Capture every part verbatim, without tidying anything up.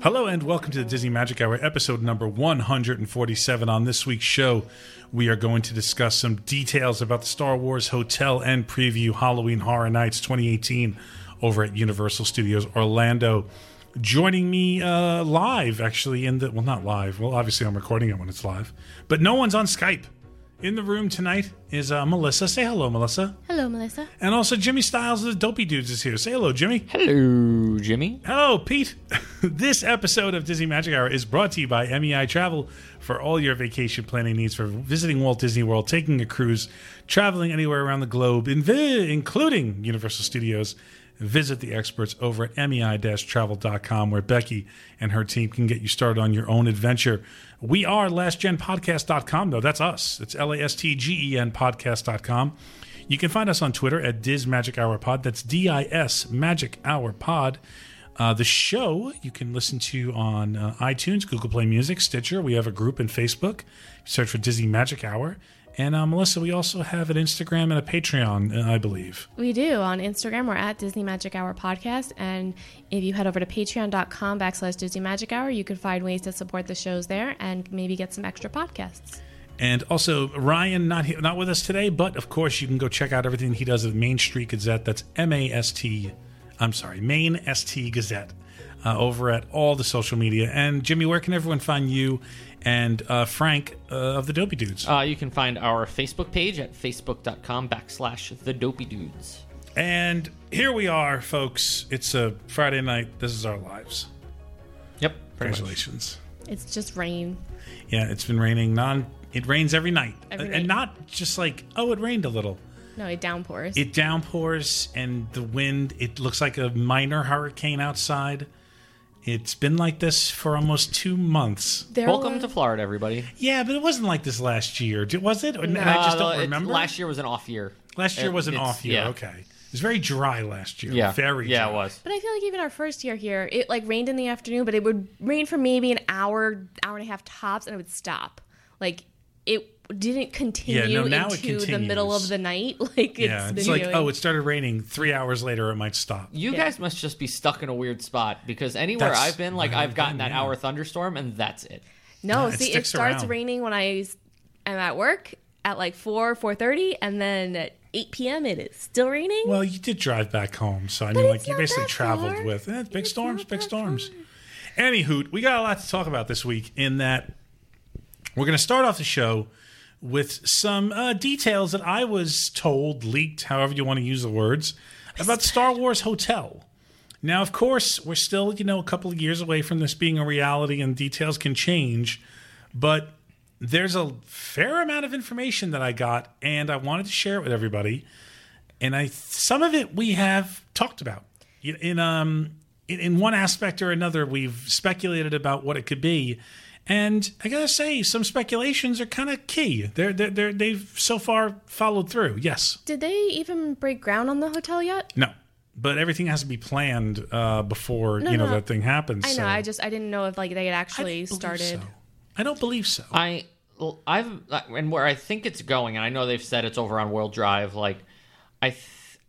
Hello and welcome to the Disney Magic Hour, episode number one hundred forty-seven. On this week's show, we are going to discuss some details about the Star Wars Hotel and preview Halloween Horror Nights twenty eighteen over at Universal Studios Orlando. Joining me uh, live, actually, in the... Well, not live. Well, obviously I'm recording it when it's live. But no one's on Skype. In the room tonight is uh, Melissa. Say hello, Melissa. Hello, Melissa. And also Jimmy Styles of the Dopey Dudes is here. Say hello, Jimmy. Hello, Jimmy. Hello, Pete. This episode of Disney Magic Hour is brought to you by M E I Travel for all your vacation planning needs for visiting Walt Disney World, taking a cruise, traveling anywhere around the globe, inv- including Universal Studios. Visit the experts over at M E I travel dot com, where Becky and her team can get you started on your own adventure. We are last gen podcast dot com, though. That's us. It's L A S T G E N podcast dot com. You can find us on Twitter at Diz Magic Hour Pod. That's D I S Magic Hour Pod. Uh, the show you can listen to on uh, iTunes, Google Play Music, Stitcher. We have a group in Facebook. Search for Disney Magic Hour. And uh, Melissa, we also have an Instagram and a Patreon, I believe. We do. On Instagram, we're at Disney Magic Hour Podcast. And if you head over to patreon.com backslash Disney Magic Hour, you can find ways to support the shows there and maybe get some extra podcasts. And also, Ryan, not he- not with us today, but of course, you can go check out everything he does at Main Street Gazette. That's M A S T, I'm sorry, Main S T Gazette, uh, over at all the social media. And Jimmy, where can everyone find you and uh, Frank uh, of the Dopey Dudes? Uh, you can find our Facebook page at facebook.com backslash the Dopey Dudes. And here we are, folks. It's a Friday night. This is our lives. Yep. Congratulations. It's just rain. Yeah, it's been raining. Non, it rains every night. Every and night. not just like, oh, it rained a little. No, it downpours. It downpours, and the wind, it looks like a minor hurricane outside. It's been like this for almost two months. There Welcome was- to Florida, everybody. Yeah, but it wasn't like this last year. Did- Was it? Or- No. I just Uh, don't it- remember. Last year was an off year. Last year it- was an it's- off year. yeah. Okay. It was very dry last year. Yeah. Very Yeah, dry. it was. But I feel like even our first year here, it like rained in the afternoon, but it would rain for maybe an hour, hour and a half tops, and it would stop. Like, it didn't continue Yeah, no, now it into the middle continues. of the night. Like, it's Yeah, it's been like, doing. oh, it started raining. Three hours later, it might stop. You Yeah. guys must just be stuck in a weird spot because anywhere That's I've been, like, where I've I've gotten been, that yeah. hour thunderstorm, and that's it. No, Yeah, it see, it sticks starts around. raining when I am at work at like four, four thirty, and then at eight p.m. it is still raining. Well, you did drive back home, so I But mean, it's like, you not basically that traveled far. with eh, big It's storms, not big that storms. far. Anywho, we got a lot to talk about this week in that we're going to start off the show with some uh, details that I was told, leaked, however you want to use the words, about Star Wars Hotel. Now, of course, we're still, you know, a couple of years away from this being a reality, and details can change, but there's a fair amount of information that I got, and I wanted to share it with everybody. And I, some of it we have talked about. In, in um, in, in one aspect or another, we've speculated about what it could be. And I gotta say, some speculations are kind of key. They're, they're, they're, they've so far followed through. Yes. Did they even break ground on the hotel yet? No. But everything has to be planned uh, before No, you know no. that thing happens. I know. so. I just I didn't know if like they had I actually don't believe started. so. I don't believe so. I, well, I've, and where I think it's going, and I know they've said it's over on World Drive, like, I th-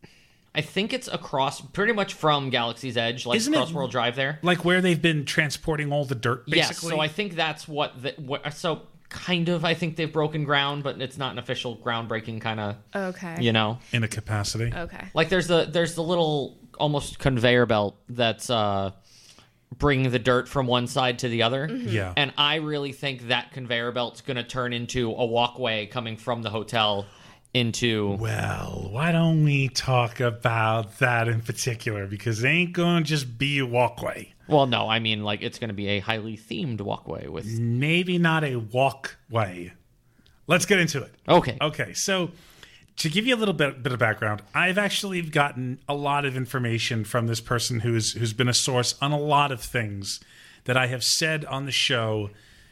I think it's across, pretty much from Galaxy's Edge, like Isn't it- across World Drive there. Like where they've been transporting all the dirt, Yes, basically. so I think that's what, the, what, so kind of, I think they've broken ground, but it's not an official groundbreaking kind of, Okay. you know. in a capacity. Okay. Like there's the there's the little almost conveyor belt that's uh, bringing the dirt from one side to the other. Yeah. And I really think that conveyor belt's going to turn into a walkway coming from the hotel into... Well, why don't we talk about that in particular? Because it ain't going to just be a walkway. Well, no, I mean, like, it's going to be a highly themed walkway with... Maybe not a walkway. Let's get into it. Okay. Okay, so to give you a little bit, bit of background, I've actually gotten a lot of information from this person who's who's been a source on a lot of things that I have said on the show.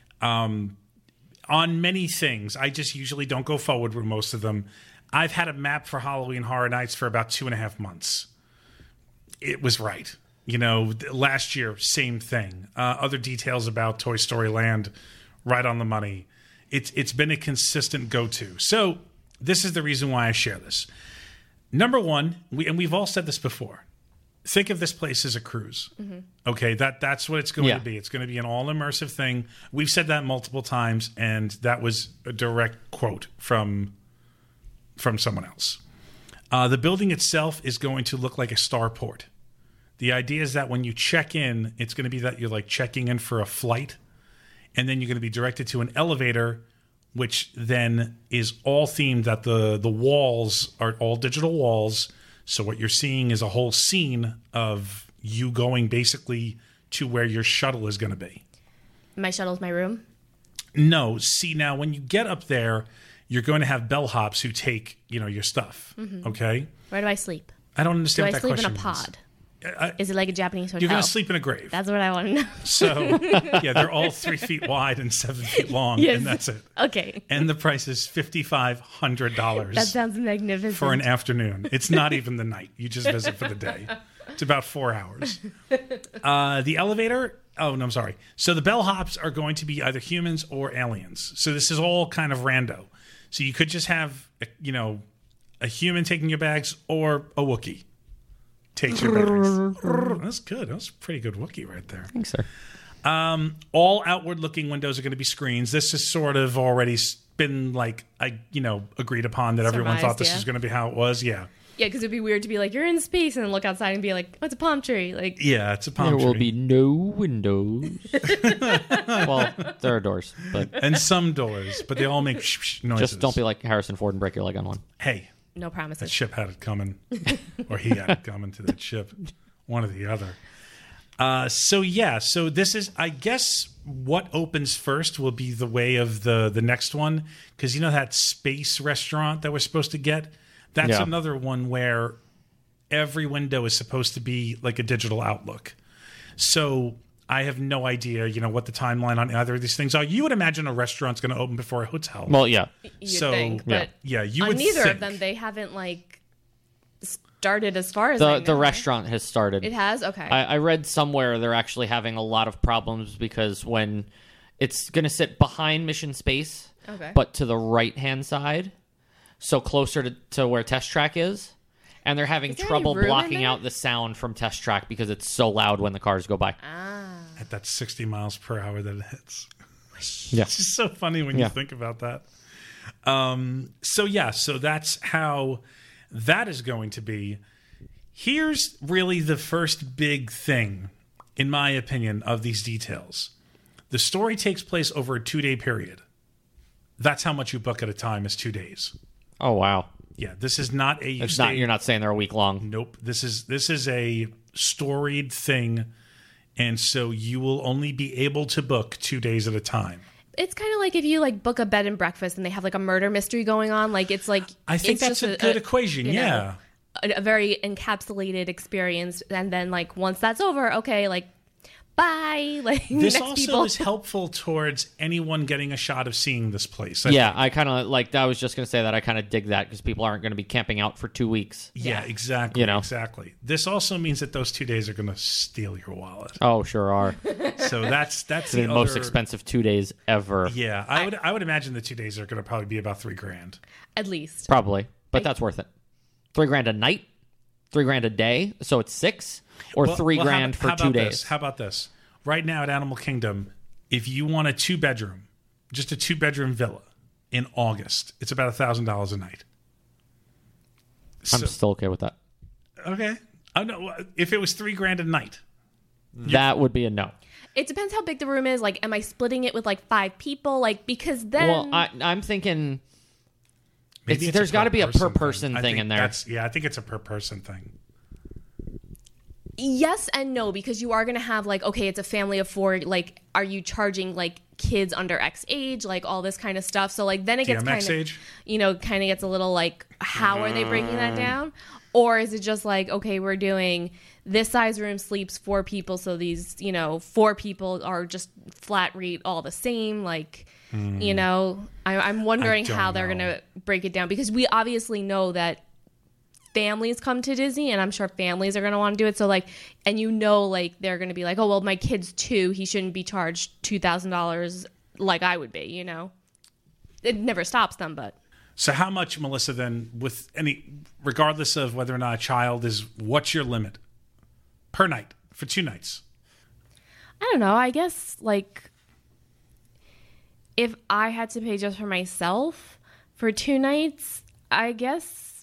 Um, on many things, I just usually don't go forward with most of them. I've had a map for Halloween Horror Nights for about two and a half months. It was right. You know, last year, same thing. Uh, other details about Toy Story Land, right on the money. It's it's been a consistent go-to. So this is the reason why I share this. Number one, we, and we've all said this before, think of this place as a cruise. Mm-hmm. Okay, that that's what it's going Yeah. to be. It's going to be an all immersive thing. We've said that multiple times, and that was a direct quote from from someone else. Uh, the building itself is going to look like a starport. The idea is that when you check in, it's going to be that you're like checking in for a flight, and then you're going to be directed to an elevator, which then is all themed that the the walls are all digital walls. So what you're seeing is a whole scene of you going basically to where your shuttle is going to be. My shuttle's my room. No, see now when you get up there, you're going to have bellhops who take, you know, your stuff. Mm-hmm. Okay? Where do I sleep? I don't understand Do I what that sleep in a question means. pod? I- Is it like a Japanese hotel? You're going to sleep in a grave. That's what I want to know. So, yeah, they're all three feet wide and seven feet long, Yes. and that's it. Okay. And the price is fifty-five hundred dollars That sounds magnificent. for an afternoon. It's not even the night. You just visit for the day. It's about four hours. Uh, the elevator, oh, no, I'm sorry. So the bellhops are going to be either humans or aliens. So this is all kind of rando. So you could just have, a, you know, a human taking your bags or a Wookiee takes your bags. That's good. That's a pretty good Wookiee right there. Thanks, sir. All outward-looking windows are going to be screens. This is sort of already been like, I, you know, agreed upon that everyone Surmised, thought this yeah. was going to be how it was. Yeah, Yeah, because it'd be weird to be like, you're in space and then look outside and be like, what's a palm tree? Like, yeah, it's a palm There will tree. be no windows. Well, there are doors, but And some doors, but they all make sh- sh- noises. just don't be like Harrison Ford and break your leg on one. Hey, no that promises. ship had it coming, or he had it coming to that ship, one or the other. Uh, so yeah, so this is, I guess, what opens first will be the way of the the next one, because you know that space restaurant that we're supposed to get. That's Yeah. another one where every window is supposed to be like a digital outlook. So I have no idea, you know, what the timeline on either of these things are. You would imagine a restaurant's going to open before a hotel. Well, yeah. You'd so, think, yeah. but yeah, you on would neither think. of them, they haven't like started as far as I The know, the right? restaurant has started. It has? Okay. I, I read somewhere they're actually having a lot of problems because when it's going to sit behind Mission Space, Okay. but to the right hand side, so closer to, to where Test Track is, and they're having Is there trouble any room in blocking there? out the sound from Test Track because it's so loud when the cars go by. ah. At that sixty miles per hour that it hits. Yeah. It's just so funny when Yeah. you think about that. Um, so yeah, so that's how that is going to be. Here's really the first big thing, in my opinion, of these details. The story takes place over a two-day period. That's how much you book at a time is two days. Oh wow! Yeah, this is not a. You It's stay, not. You're not saying they're a week long. Nope. This is this is a storied thing, and so you will only be able to book two days at a time. It's kind of like if you like book a bed and breakfast and they have like a murder mystery going on. Like it's like I think it's that's just a good equation. you know, Yeah. a, a very encapsulated experience, and then like once that's over, okay, like bye. Like This next also people. is helpful towards anyone getting a shot of seeing this place. I Yeah, think. I kind of like. I was just gonna say that. I kind of dig that because people aren't going to be camping out for two weeks. Yeah, exactly. You know. Exactly. This also means that those two days are going to steal your wallet. Oh, sure are. So that's that's the the most other- expensive two days ever. Yeah, I would I would imagine the two days are going to probably be about three grand. At least. Probably, but that's worth it. Three grand a night, three grand a day, so it's six, or Well- three well, how grand about- for how two about days. This? How about this? Right now at Animal Kingdom, if you want a two bedroom, just a two bedroom villa in August, it's about a thousand dollars a night. I'm So- still okay with that. okay. I know if it was three grand a night. That would be a no. It depends how big the room is. Like, am I splitting it with like five people? Like, because then Well, I, I'm thinking Maybe It's- it's there's a got to per be a per person person I thing think in there. that's- Yeah, I think it's a per person thing. yes and no, because you are going to have like, okay, it's a family of four. Like, are you charging like kids under X age, like all this kind of stuff? So like then it gets D M X kind of, age? you know, kind of gets a little like, how are they breaking that down? Or is it just like, okay, we're doing this size room sleeps four people, so these, you know, four people are just flat rate all the same. Like, you know, I, I'm wondering don't how they're know. going to break it down, because we obviously know that families come to Disney, and I'm sure families are going to want to do it. So like, and you know, like they're going to be like, oh, well, my kid's two, he shouldn't be charged two thousand dollars like I would be, you know? It never stops them, but. So how much, Melissa, then, with any, regardless of whether or not a child is, what's your limit? per night for two nights? I don't know. I guess, like, if I had to pay just for myself for two nights, I guess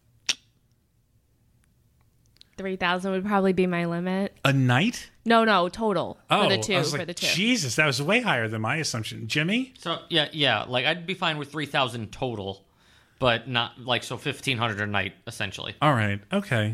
three thousand would probably be my limit. A night? No, no, total Oh, for the two. I was for like, the two. Jesus, that was way higher than my assumption. Jimmy? So yeah, yeah. Like I'd be fine with three thousand total, but not like so fifteen hundred a night essentially. All right. Okay.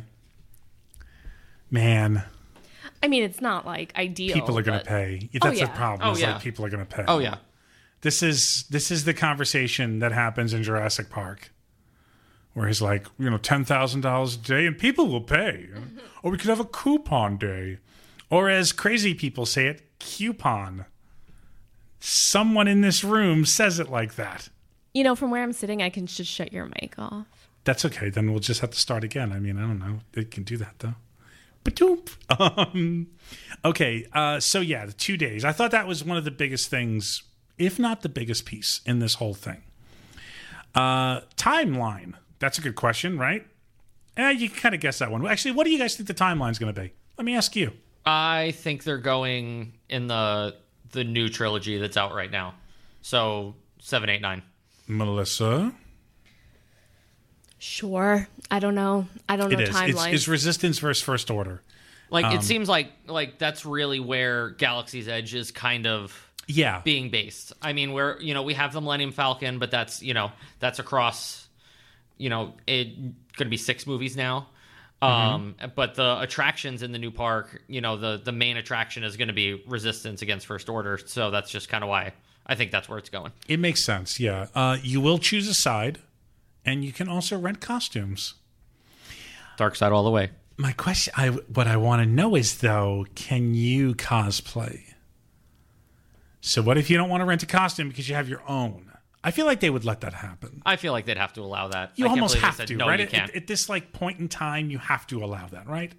Man, I mean, it's not like ideal. people are going to but- pay. That's yeah. the problem. Oh, is yeah. like people are going to pay. Oh yeah. This is this is the conversation that happens in Jurassic Park, where he's like, you know, ten thousand dollars a day, and people will pay, or we could have a coupon day, or as crazy people say it, coupon. Someone in this room says it like that. You know, from where I'm sitting, I can just shut your mic off. That's okay. Then we'll just have to start again. I mean, I don't know. They can do that though. Ba-doop. Um, okay. Uh, so yeah, the two days. I thought that was one of the biggest things, if not the biggest piece in this whole thing. Uh, timeline. That's a good question, right? Eh, you can kind of guess that one. Actually, what do you guys think the timeline's going to be? Let me ask you. I think they're going in the the new trilogy that's out right now. So seven, eight, nine. Melissa? Sure. I don't know. I don't know It is. It's, timelines. it's Resistance versus First Order. Like Um, it seems like like that's really where Galaxy's Edge is kind of Yeah. being based. I mean, where you know we have the Millennium Falcon, but that's you know that's across, you know, it going to be six movies now. Um, but the attractions in the new park, you know, the the main attraction is going to be Resistance against First Order. So that's just kind of why I think that's where it's going. It makes sense, yeah. Uh, you will choose a side, and you can also rent costumes. Dark side all the way. My question, I, what I want to know is, though, can you cosplay? So what if you don't want to rent a costume because you have your own? I feel like they would let that happen. I feel like they'd have to allow that. You I can't almost believe they have said, to, no, right? You At, can't. at, at this like point in time, you have to allow that, right?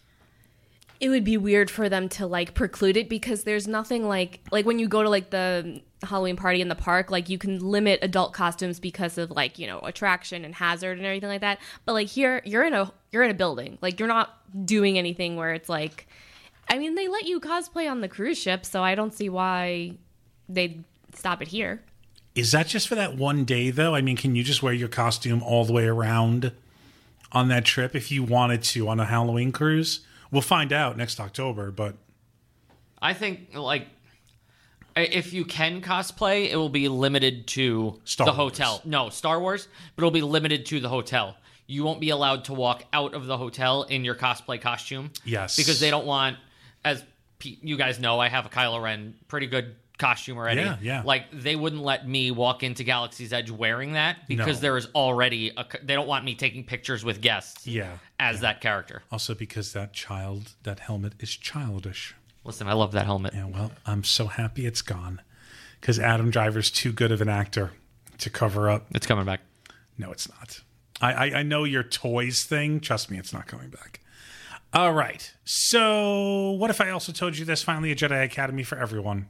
It would be weird for them to like preclude it because there's nothing like like when you go to like the Halloween party in the park, like you can limit adult costumes because of like, you know, attraction and hazard and everything like that. But like here you're in a you're in a building. Like you're not doing anything where it's like, I mean, they let you cosplay on the cruise ship, so I don't see why they'd stop it here. Is that just for that one day, though? I mean, can you just wear your costume all the way around on that trip if you wanted to on a Halloween cruise? We'll find out next October, but I think like I- if you can cosplay, it will be limited to Star the Wars. hotel. No, Star Wars, but it'll be limited to the hotel. You won't be allowed to walk out of the hotel in your cosplay costume. Yes. because they don't want, as P- you guys know, I have a Kylo Ren pretty good costume already. Yeah, yeah. Like they wouldn't let me walk into Galaxy's Edge wearing that because No. there is already a. They don't want me taking pictures with guests. yeah. as that character. Also because that child, that helmet is childish. Listen, I love that helmet. Yeah, well, I'm so happy it's gone because Adam Driver's too good of an actor to cover up. It's coming back. No, it's not. I, I, I know your toys thing. Trust me, it's not coming back. All right. So what if I also told you there's finally a Jedi Academy for everyone?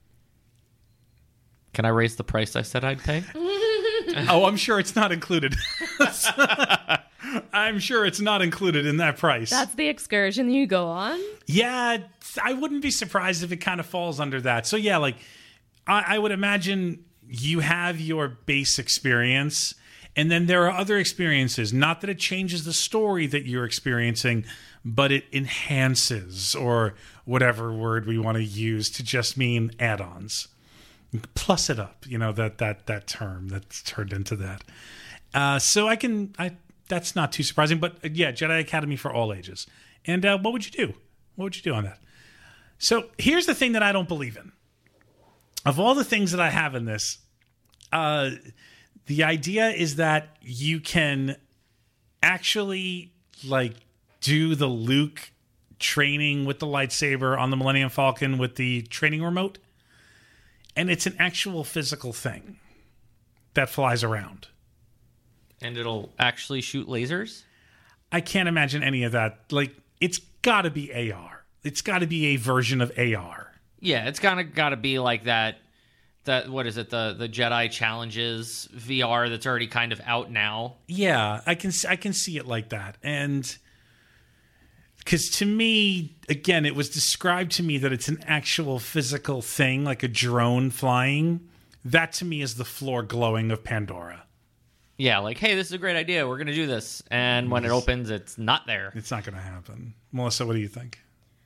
Can I raise the price I said I'd pay? Oh, I'm sure it's not included. I'm sure it's not included in that price. That's the excursion you go on. Yeah, I wouldn't be surprised if it kind of falls under that. So yeah, like I, I would imagine you have your base experience, and then there are other experiences. Not that it changes the story that you're experiencing, but it enhances, or whatever word we want to use to just mean add-ons. Plus it up, you know, that that that term that's turned into that. Uh, so I can, I that's not too surprising, but uh, yeah, Jedi Academy for all ages. And uh, what would you do? What would you do on that? So here's the thing that I don't believe in. Of all the things that I have in this, uh, the idea is that you can actually like do the Luke training with the lightsaber on the Millennium Falcon with the training remote. And it's an actual physical thing that flies around. And it'll actually shoot lasers? I can't imagine any of that. Like, it's got to be A R. It's got to be a version of A R. Yeah, it's kind of got to be like that. That what is it? The the Jedi Challenges V R that's already kind of out now. Yeah, I can I can see it like that. And Because to me, again, it was described to me that it's an actual physical thing, like a drone flying. That to me is the floor glowing of Pandora. Yeah, like, hey, this is a great idea. We're going to do this. And when it opens, it's not there. It's not going to happen. Melissa, what do you think?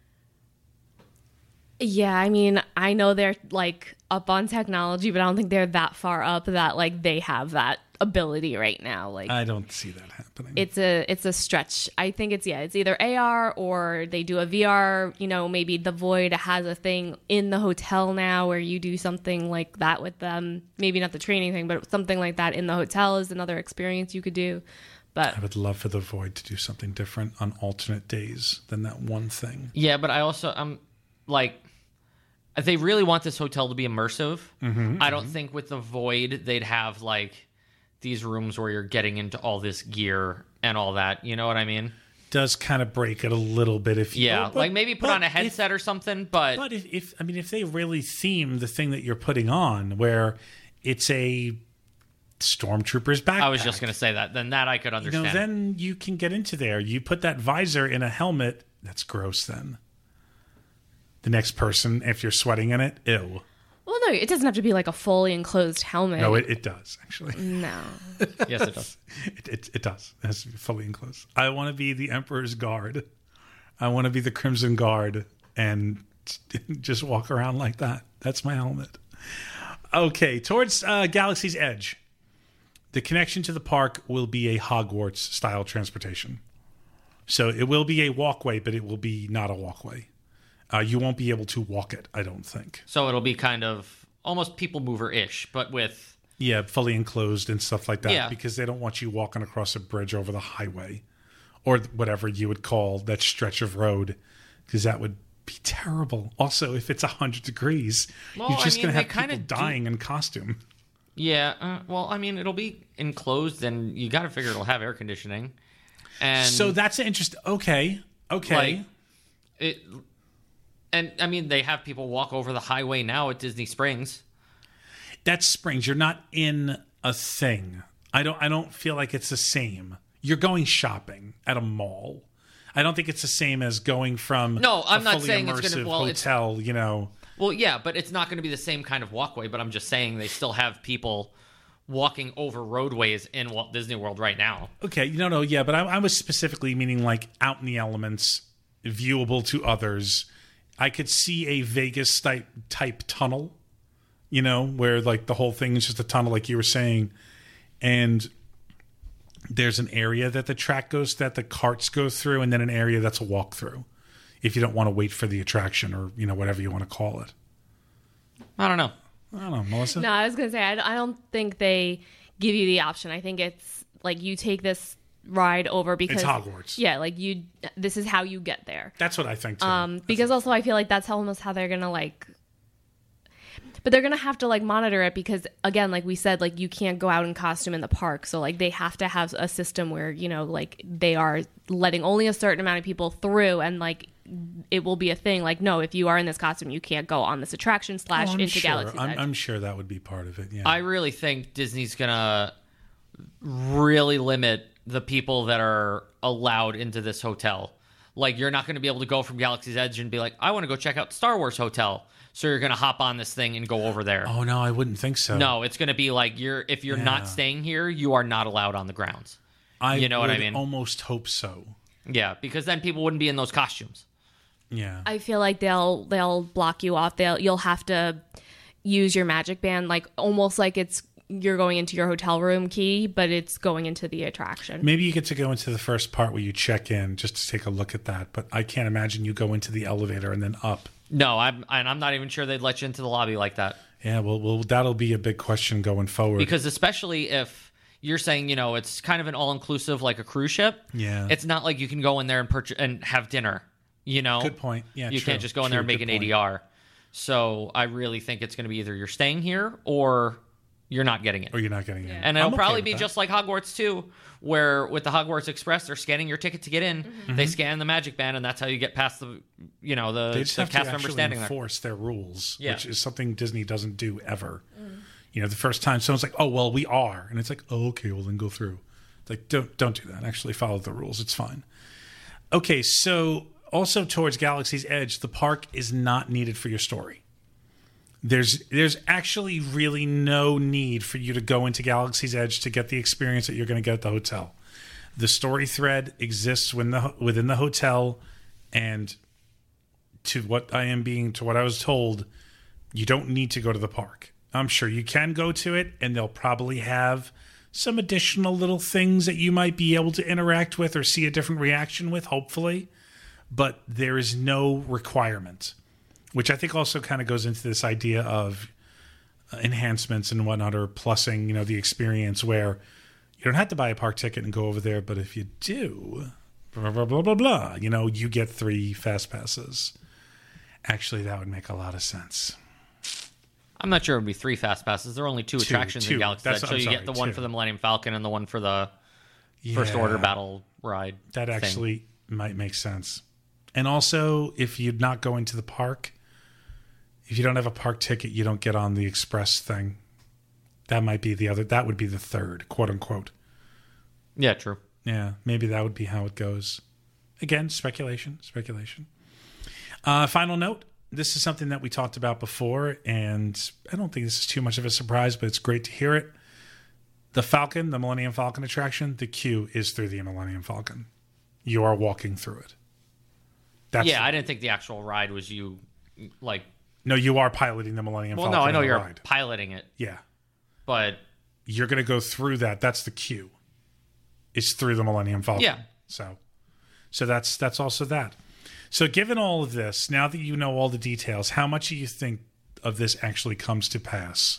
Yeah, I mean, I know they're like up on technology, but I don't think they're that far up that like they have that ability right now. Like, I don't see that happening. it's a it's a stretch. I think it's yeah, it's either A R or they do a V R. You know, maybe the Void has a thing in the hotel now where you do something like that with them. Maybe not the training thing, but something like that in the hotel is another experience you could do. But I would love for the Void to do something different on alternate days than that one thing. Yeah, but I also, I'm like, if they really want this hotel to be immersive, Mm-hmm, I don't think with the Void they'd have like these rooms where you're getting into all this gear and all that. You know what I mean? Does kind of break it a little bit if you Yeah, but- like maybe put but on a if- headset or something, but, But if, if I mean, if they really theme the thing that you're putting on, where it's a stormtrooper's backpack, I was just going to say that. Then that I could you understand. know, then you can get into there. You put that visor in a helmet. That's gross. Then the next person, if you're sweating in it, ew. well, no, it doesn't have to be like a fully enclosed helmet. No, it, it does actually. no. Yes, it does. It, it, it does. It has to be fully enclosed. I want to be the Emperor's Guard. I want to be the Crimson Guard and just walk around like that. That's my helmet. Okay, towards uh, Galaxy's Edge. The connection to the park will be a Hogwarts-style transportation. So it will be a walkway, but it will be not a walkway. Uh, you won't be able to walk it, I don't think. So it'll be kind of almost people mover-ish, but with... Yeah, fully enclosed and stuff like that. Yeah. Because they don't want you walking across a bridge over the highway. Or whatever you would call that stretch of road. Because that would be terrible. Also, if it's one hundred degrees, Well, you're just I mean, going to they have people kinda do- dying in costume. Yeah, uh, well, I mean, it'll be enclosed, and you got to figure it'll have air conditioning. And So that's an interesting... Okay, okay. like it, and I mean, they have people walk over the highway now at Disney Springs. That's Springs. You're not in a thing. I don't I don't feel like it's the same. You're going shopping at a mall. I don't think it's the same as going from No, I'm a not fully saying it's immersive gonna- well, it's- hotel, you know. Well, yeah, but it's not going to be the same kind of walkway. But I'm just saying they still have people walking over roadways in Walt Disney World right now. Okay, no, no, yeah, but I, I was specifically meaning like out in the elements, viewable to others. I could see a Vegas type type tunnel, you know, where like the whole thing is just a tunnel, like you were saying, and there's an area that the track goes, that the carts go through, and then an area that's a walkthrough. If you don't want to wait for the attraction, or you know, whatever you want to call it. I don't know. I don't know, Melissa. No, I was gonna say I, I don't think they give you the option. I think it's like you take this ride over because It's Hogwarts. Yeah, like you. This is how you get there. That's what I think too. Um, because also I feel like that's almost how they're gonna like. But they're gonna have to like monitor it because again, like we said, like you can't go out in costume in the park. So like they have to have a system where you know like they are letting only a certain amount of people through, and like it will be a thing. Like no, if you are in this costume, you can't go on this attraction slash Oh, I'm into sure. Galaxy's I'm, Edge. I'm sure that would be part of it. Yeah. I really think Disney's gonna really limit the people that are allowed into this hotel. Like, you're not going to be able to go from Galaxy's Edge and be like, I want to go check out Star Wars Hotel. So you're going to hop on this thing and go over there. oh no, I wouldn't think so. No, it's going to be like you're if you're Yeah. not staying here, you are not allowed on the grounds. I you know what I would mean? Almost hope so. Yeah, because then people wouldn't be in those costumes. Yeah. I feel like they'll they'll block you off. They'll you'll have to use your magic band, like almost like it's you're going into your hotel room key, but it's going into the attraction. Maybe you get to go into the first part where you check in just to take a look at that. But I can't imagine you go into the elevator and then up. No, I'm and I'm not even sure they'd let you into the lobby like that. Yeah, well, well, that'll be a big question going forward. Because especially if you're saying, you know, it's kind of an all-inclusive like a cruise ship. Yeah. It's not like you can go in there and purchase and have dinner, you know? Good point. Yeah, You true, can't just go in true, there and make good an point. A D R. So I really think it's going to be either you're staying here or you're not getting it. Or you're not getting in. And it'll I'm okay probably with be that. just like Hogwarts too, where with the Hogwarts Express, they're scanning your ticket to get in. Mm-hmm. They scan the magic band, and that's how you get past the, you know, the, They just the have cast to member actually standing there. enforce their rules, Yeah. which is something Disney doesn't do ever. You know, the first time someone's like, "Oh, well, we are," and it's like, "Oh, okay, well, then go through." It's like, don't don't do that. Actually, follow the rules. It's fine. Okay, so also towards Galaxy's Edge, the park is not needed for your story. There's there's actually really no need for you to go into Galaxy's Edge to get the experience that you're going to get at the hotel. The story thread exists within the, within the hotel, and to what I am being, to what I was told, you don't need to go to the park. I'm sure you can go to it, and they'll probably have some additional little things that you might be able to interact with or see a different reaction with, hopefully. But there is no requirement, which I think also kind of goes into this idea of enhancements and whatnot, or plussing, you know, the experience, where you don't have to buy a park ticket and go over there, but if you do, blah, blah, blah, blah, blah, you know, you get three fast passes. Actually, that would make a lot of sense. I'm not sure it would be three fast passes. There are only two, two attractions two. in Galaxy's Edge, so you sorry, get the one two. for the Millennium Falcon and the one for the Yeah, First Order battle ride. That thing. actually might make sense. And also, if you're not going to the park, if you don't have a park ticket, you don't get on the express thing. That might be the other. That would be the third, quote unquote. Yeah, true. Yeah, maybe that would be how it goes. Again, speculation, speculation. Uh, final note. This is something that we talked about before, and I don't think this is too much of a surprise, but it's great to hear it. The Falcon, the Millennium Falcon attraction, the queue is through the Millennium Falcon. You are walking through it. That's yeah, the, I didn't think the actual ride was you, like... No, you are piloting the Millennium Well, Falcon. no, I know on the you're ride. piloting it, Yeah. but... You're going to go through that. That's the queue. It's through the Millennium Falcon. Yeah. So, so that's that's also that. So given all of this, now that you know all the details, how much do you think of this actually comes to pass?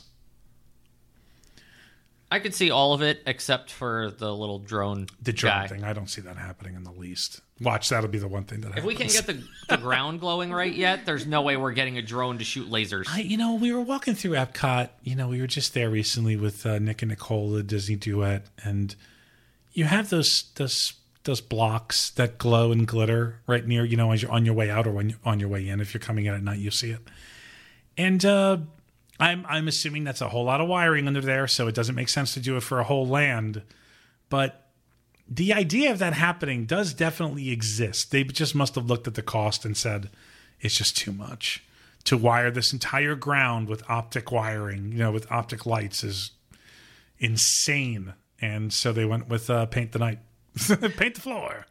I could see all of it except for the little drone The drone guy. thing. I don't see that happening in the least. Watch, that'll be the one thing that happens. If we can't get the, the ground glowing right yet, there's no way we're getting a drone to shoot lasers. I, you know, we were walking through Epcot. You know, we were just there recently with uh, Nick and Nicole, the Disney duet, and you have those those those blocks that glow and glitter right near, you know, as you're on your way out or when you're on your way in. If you're coming in at night, you see it. And uh, I'm I'm assuming that's a whole lot of wiring under there, so it doesn't make sense to do it for a whole land. But the idea of that happening does definitely exist. They just must have looked at the cost and said, it's just too much. To wire this entire ground with optic wiring, you know, with optic lights is insane. And so they went with uh, Paint the Night. Paint the floor.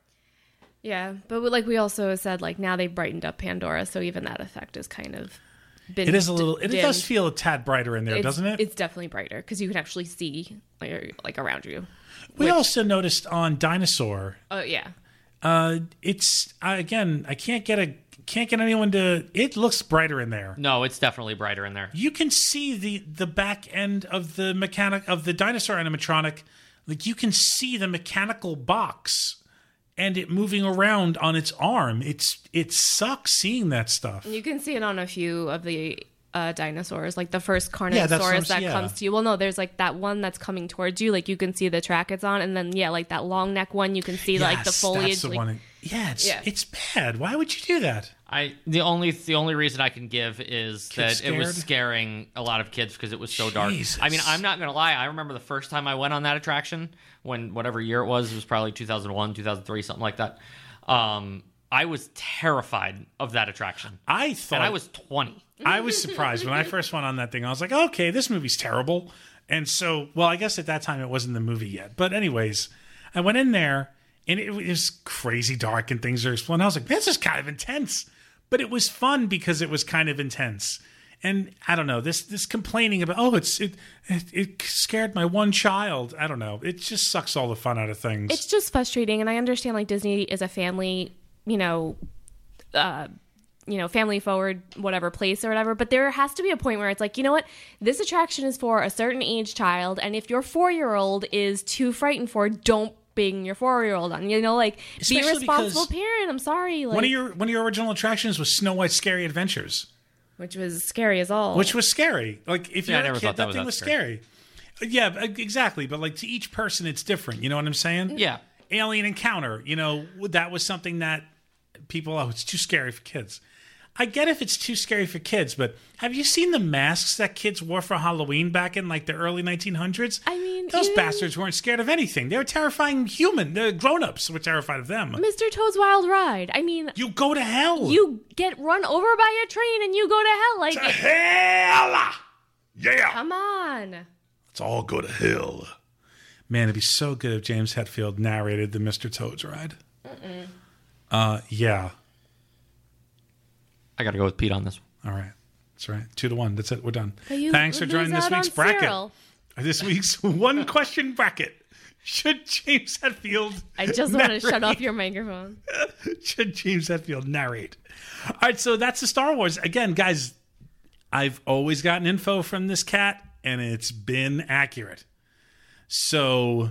Yeah, but like we also said, like now they've brightened up Pandora, so even that effect is kind of been. It is a little. It dimmed. does feel a tad brighter in there, It's- doesn't it? It's definitely brighter because you can actually see like, like around you. We which- also noticed on Dinosaur. Oh yeah, Uh, it's uh, again. I can't get a can't get anyone to. It looks brighter in there. No, it's definitely brighter in there. You can see the the back end of the mechanic of the dinosaur animatronic. Like you can see the mechanical box and it moving around on its arm. It's it sucks seeing that stuff. you can see it on a few of the uh, dinosaurs, like the first Yeah, that's what I'm- Carnosaurus that yeah. comes to you. Well, no, there's like that one that's coming towards you. Like you can see the track it's on, and then yeah, like that long neck one, you can see like the Yes, foliage. That's the like, one. Yeah, it's Yeah. it's bad. Why would you do that? I the only the only reason I can give is Kids that it was scared? scaring a lot of kids because it was so dark. Jesus. I mean, I'm not gonna lie. I remember the first time I went on that attraction, when whatever year it was, it was probably two thousand one, two thousand three, something like that. Um, I was terrified of that attraction, I thought and I was twenty. I was surprised when I first went on that thing. I was like, okay, this movie's terrible. And so, well, I guess at that time it wasn't the movie yet. But anyways, I went in there and it was crazy dark and things are exploding. I was like, this is kind of intense. But it was fun because it was kind of intense. And I don't know, this this complaining about, oh, it's it, it it scared my one child. I don't know. It just sucks all the fun out of things. It's just frustrating, and I understand like Disney is a family, you know, uh, you know, family forward, whatever place or whatever. But there has to be a point where it's like, you know what, this attraction is for a certain age child, and if your four year old is too frightened for it, don't bring your four year old on. You know, like be a Especially responsible because parent. I'm sorry, like, one of your one of your original attractions was Snow White's Scary Adventures. which was scary as all. Which was scary. Like if Yeah, I you're a never kid, thought that, that was thing that was scary. scary. Yeah, exactly. But like to each person, it's different. You know what I'm saying? Yeah. Alien Encounter. You know that was something that people. Oh, it's too scary for kids. I get if it's too scary for kids, but have you seen the masks that kids wore for Halloween back in like the early nineteen hundreds? I mean, those even- bastards weren't scared of anything. They were terrifying human. The grown-ups were terrified of them. Mister Toad's Wild Ride. I mean, You go to hell. you get run over by a train and you go to hell. Like, to hell. Yeah. come on. Let's all go to hell. Man, it'd be so good if James Hetfield narrated the Mister Toad's Ride. Mm-mm. Uh, yeah. I got to go with Pete on this one. All right. That's right. Two to one. That's it. We're done. But you Thanks for lose joining this out week's on bracket. Cyril. This week's one question bracket. Should James Hetfield I just want to shut narrate- off your microphone. Should James Hetfield narrate? All right, so that's the Star Wars. Again, guys, I've always gotten info from this cat, and it's been accurate. So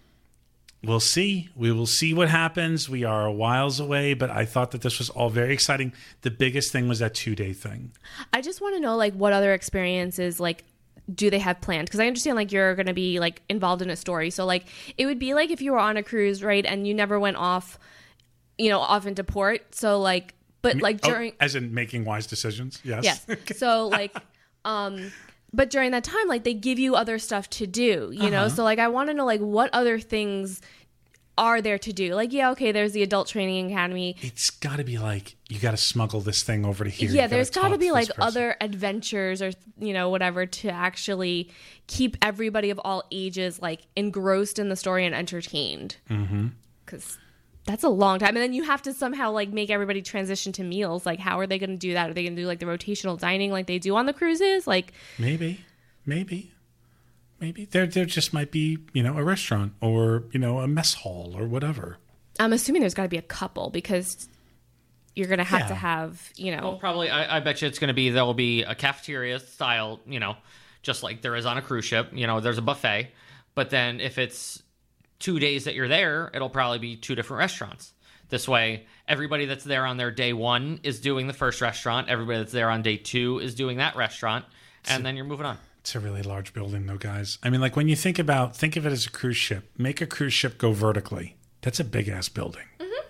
we'll see. We will see what happens. We are whiles away, but I thought that this was all very exciting. The biggest thing was that two-day thing. I just want to know, like, what other experiences, like, do they have planned? Because I understand, like, you're going to be, like, involved in a story. So, like, it would be like if you were on a cruise, right, and you never went off, you know, off into port. So, like, but, like, Oh, during... as in making wise decisions, yes. Yes. So, like, um... but during that time, like, they give you other stuff to do, you know? So, like, I want to know, like, what other things are there to do? Like, yeah, okay, there's the Adult Training Academy. It's got to be like, you got to smuggle this thing over to here. Yeah, You there's got got to to be, like, other adventures or, you know, whatever to actually keep everybody of all ages, like, engrossed in the story and entertained. Mm-hmm. Because that's a long time. And then you have to somehow, like, make everybody transition to meals. Like, how are they going to do that? Are they going to do, like, the rotational dining like they do on the cruises? Like... Maybe, maybe, maybe there there just might be, you know, a restaurant or, you know, a mess hall or whatever. I'm assuming there's got to be a couple because you're going to have Yeah. to have, you know. Well, probably, I, I bet you it's going to be, there will be a cafeteria style, you know, just like there is on a cruise ship. You know, there's a buffet. But then if it's two days that you're there, it'll probably be two different restaurants. This way, everybody that's there on their day one is doing the first restaurant. Everybody that's there on day two is doing that restaurant. And then you're moving on. It's a really large building, though, guys. I mean, like, when you think about, think of it as a cruise ship. Make a cruise ship go vertically. That's a big-ass building.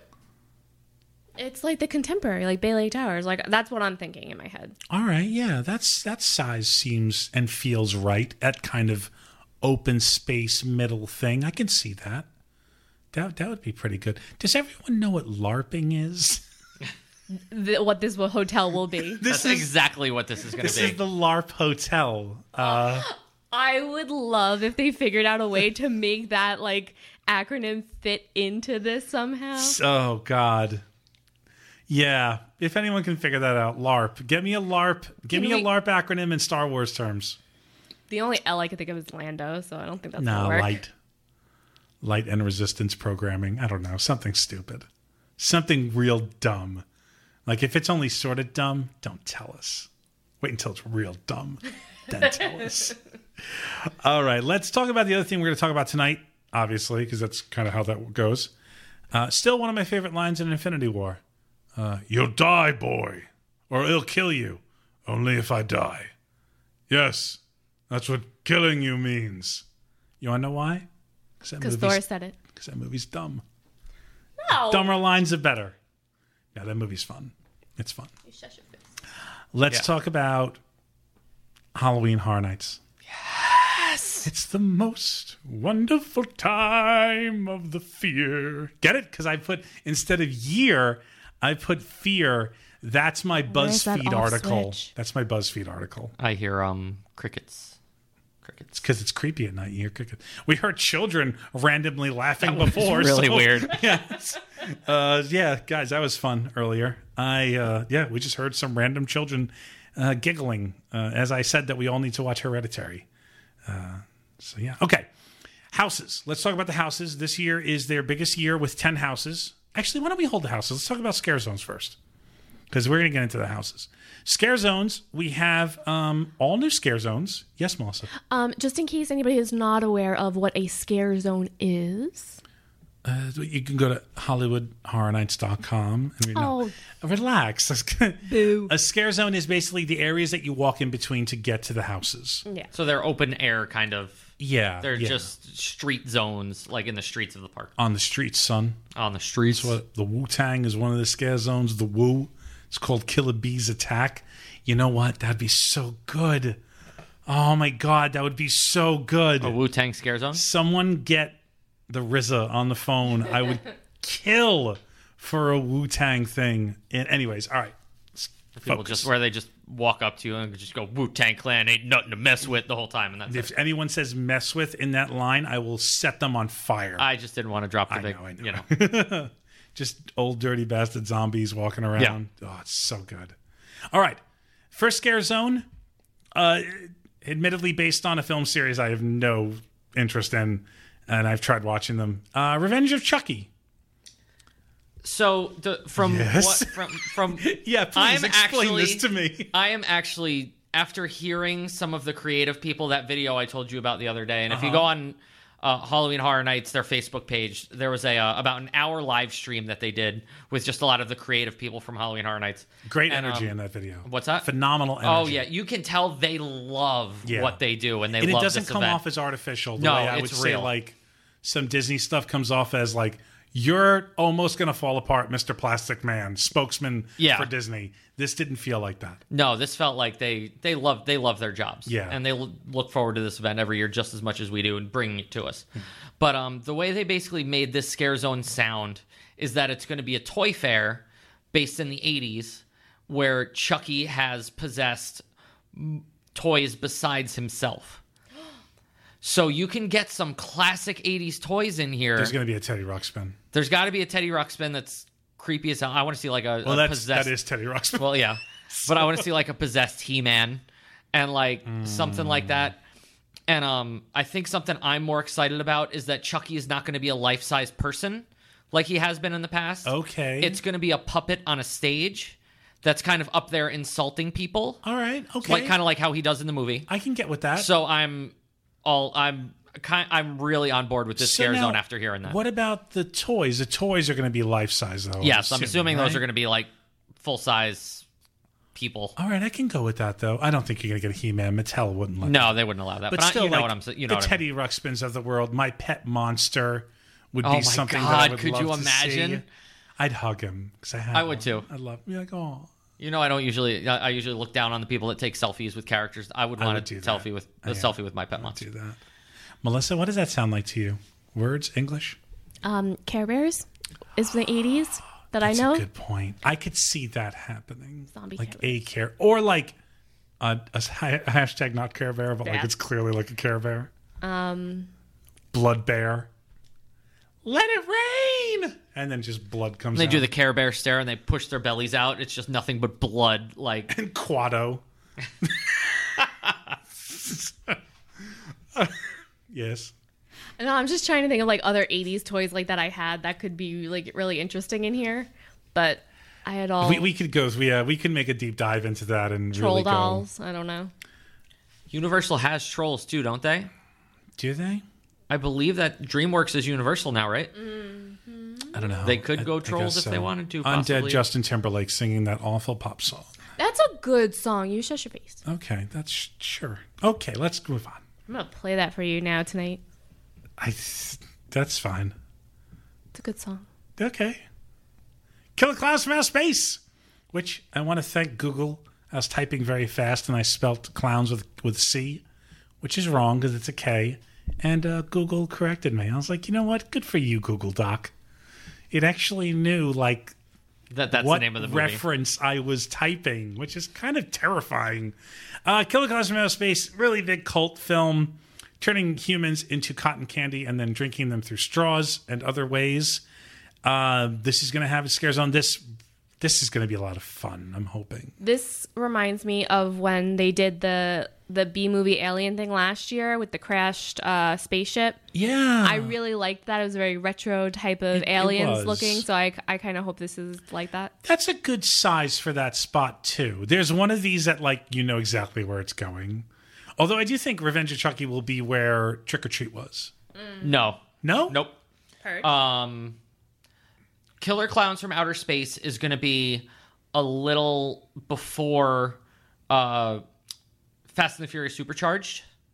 It's like the contemporary, like Bay Lake Towers. Like, that's what I'm thinking in my head. All right, yeah, that's that size seems and feels right. That kind of open space middle thing. I can see that. That that would be pretty good. Does everyone know what LARPing is? The, what this will, hotel will be. This That's is exactly what this is going this to be. is the LARP hotel. Uh, I would love if they figured out a way to make that, like, acronym fit into this somehow. oh God. Yeah, if anyone can figure that out, LARP. Get me a LARP. Give Can me we- a LARP acronym in Star Wars terms. The only L I could think of is Lando, so I don't think that's No, going to work. light. Light and resistance programming. I don't know. Something stupid. Something real dumb. Like, if it's only sort of dumb, don't tell us. Wait until it's real dumb. Then tell us. All right, let's talk about the other thing we're going to talk about tonight, obviously, because that's kind of how that goes. Uh, still one of my favorite lines in Infinity War. Uh, You'll die, boy, or it'll kill you, only if I die. Yes, that's what killing you means. You want to know why? Because Thor said it. Because that movie's dumb. No. Dumber lines are better. Yeah, that movie's fun. It's fun. You shush your face. Let's Yeah. talk about Halloween Horror Nights. Yes! It's the most wonderful time of the fear. Get it? Because I put, instead of year, I put fear. That's my Where's that BuzzFeed off article. switch? That's my BuzzFeed article. I hear um crickets. Crickets. It's because it's creepy at night. You hear cricket. We heard children randomly laughing That was before. really so- weird. Yes. Uh, yeah, guys, that was fun earlier. I uh, yeah, we just heard some random children uh, giggling uh, as I said that we all need to watch Hereditary. Uh, so yeah, okay. Houses. Let's talk about the houses. This year is their biggest year with ten houses. Actually, why don't we hold the houses? Let's talk about scare zones first, because we're going to get into the houses. Scare zones. We have um, all new scare zones. Yes, Melissa. Um, just in case anybody is not aware of what a scare zone is. Uh, you can go to Hollywood Horror Nights dot com and read. No, relax. Boo. A scare zone is basically the areas that you walk in between to get to the houses. Yeah. So they're open air kind of. Yeah, They're yeah. just street zones, like in the streets of the park. On the streets, son. On the streets. What the Wu Tang is one of the scare zones. The Wu, It's called Killer Bees Attack. You know what? That'd be so good. Oh my God, that would be so good. A Wu-Tang Scare Zone? Someone get the R Z A on the phone. I would kill for a Wu-Tang thing. And anyways, all right. People Focus. just where they just walk up to you and just go, Wu-Tang Clan ain't nothing to mess with the whole time. And that's If it. anyone says mess with in that line, I will set them on fire. I just didn't want to drop the I big, know, I know. you know. Just old dirty bastard zombies walking around. Oh, it's so good. All right. First Scare Zone, uh, admittedly based on a film series I have no interest in, and I've tried watching them. Uh, Revenge of Chucky. So the, from Yes. what from from Yeah, please I'm explain actually, this to me. I am actually, after hearing some of the creative people, that video I told you about the other day, and if you go on uh, Halloween Horror Nights, their Facebook page, there was a uh, about an hour live stream that they did with just a lot of the creative people from Halloween Horror Nights. Great And, energy um, in that video. What's that? Phenomenal energy. Oh yeah, you can tell they love Yeah. what they do, and they And it love doesn't this come event. off as artificial. The No, way I would it's say real. like some Disney stuff comes off as like, you're almost going to fall apart, Mister Plastic Man, spokesman Yeah. for Disney. This didn't feel like that. No, this felt like they they love they love their jobs. Yeah. and they l- look forward to this event every year just as much as we do and bringing it to us. But um, the way they basically made this Scare Zone sound is that it's going to be a toy fair based in the eighties where Chucky has possessed m- toys besides himself. So you can get some classic eighties toys in here. There's going to be a Teddy Ruxpin. There's got to be a Teddy Ruxpin that's creepy as hell. I want to see like a, Well, a that's, possessed. that is Teddy Ruxpin. Well, yeah, but I want to see like a possessed He-Man and like something like that. And um, I think something I'm more excited about is that Chucky is not going to be a life-size person like he has been in the past. Okay. It's going to be a puppet on a stage that's kind of up there insulting people, All right. Okay. like kind of like how he does in the movie. I can get with that. So I'm all I'm kind I'm really on board with this So Scare now, Zone after hearing that. What about the toys? The toys are going to be life size, though. Yes, I'm assuming those are right? going to be like full-size people. All right, I can go with that, though. I don't think you're going to get a He-Man. Mattel wouldn't let No, they wouldn't allow that. But, But, I, still, you know like, what I'm saying. You the know what I mean. Teddy Ruxpins of the world, my pet monster would Oh be my something that God, I would could love you to imagine? see. I'd hug him because I have I would one. too. I'd love. Be like, oh, You know, I don't usually. I I usually look down on the people that take selfies with characters. I would I want would a do that. selfie with a I- selfie with my pet monster. do that. Melissa, what does that sound like to you? Words, English? Um, Care Bears is from the eighties that That's I know. a good point. I could see that happening. Zombie like Care a care or like a, a ha- hashtag not Care Bear, but like Yeah. it's clearly like a Care Bear. Um, Blood Bear. Let it rain, and then just blood comes. They out. do the Care Bear stare and they push their bellies out. It's just nothing but blood. Like and Quado. Yes. no, I'm just trying to think of like other eighties toys like that I had that could be like really interesting in here, but I had all We, we could go. We uh, we can make a deep dive into that and troll really go. dolls. I don't know. Universal has trolls too, don't they? Do they? I believe that DreamWorks is Universal now, right? I don't know. They could I- go I trolls guess if they wanted to, Undead possibly. Justin Timberlake singing that awful pop song. That's a good song. You shush your face. Okay, that's sh- sure. Okay, let's move on. I'm gonna play that for you now tonight. I. That's fine. It's a good song. Okay. Killer Clowns from Outer Space, which I want to thank Google. I was typing very fast and I spelt clowns with with C, which is wrong because it's a K. And uh, Google corrected me. I was like, you know what? Good for you, Google Doc. It actually knew like That that's what the name of the movie. reference I was typing, which is kind of terrifying. Uh, Killer Clowns from Outer Space, really big cult film, turning humans into cotton candy and then drinking them through straws and other ways. Uh, this is going to have a scare zone. This this is going to be a lot of fun. I'm hoping. This reminds me of when they did the the B movie Alien thing last year with the crashed uh, spaceship. Yeah, I really liked that. It was a very retro type of It- it aliens was. looking. So I, I kind of hope this is like that. That's a good size for that spot too. There's one of these that like you know exactly where it's going. Although I do think Revenge of Chucky will be where Trick or Treat was. No. No, Nope. Heard. Um, Killer Clowns from Outer Space is going to be a little before uh, Fast and the Furious Supercharged,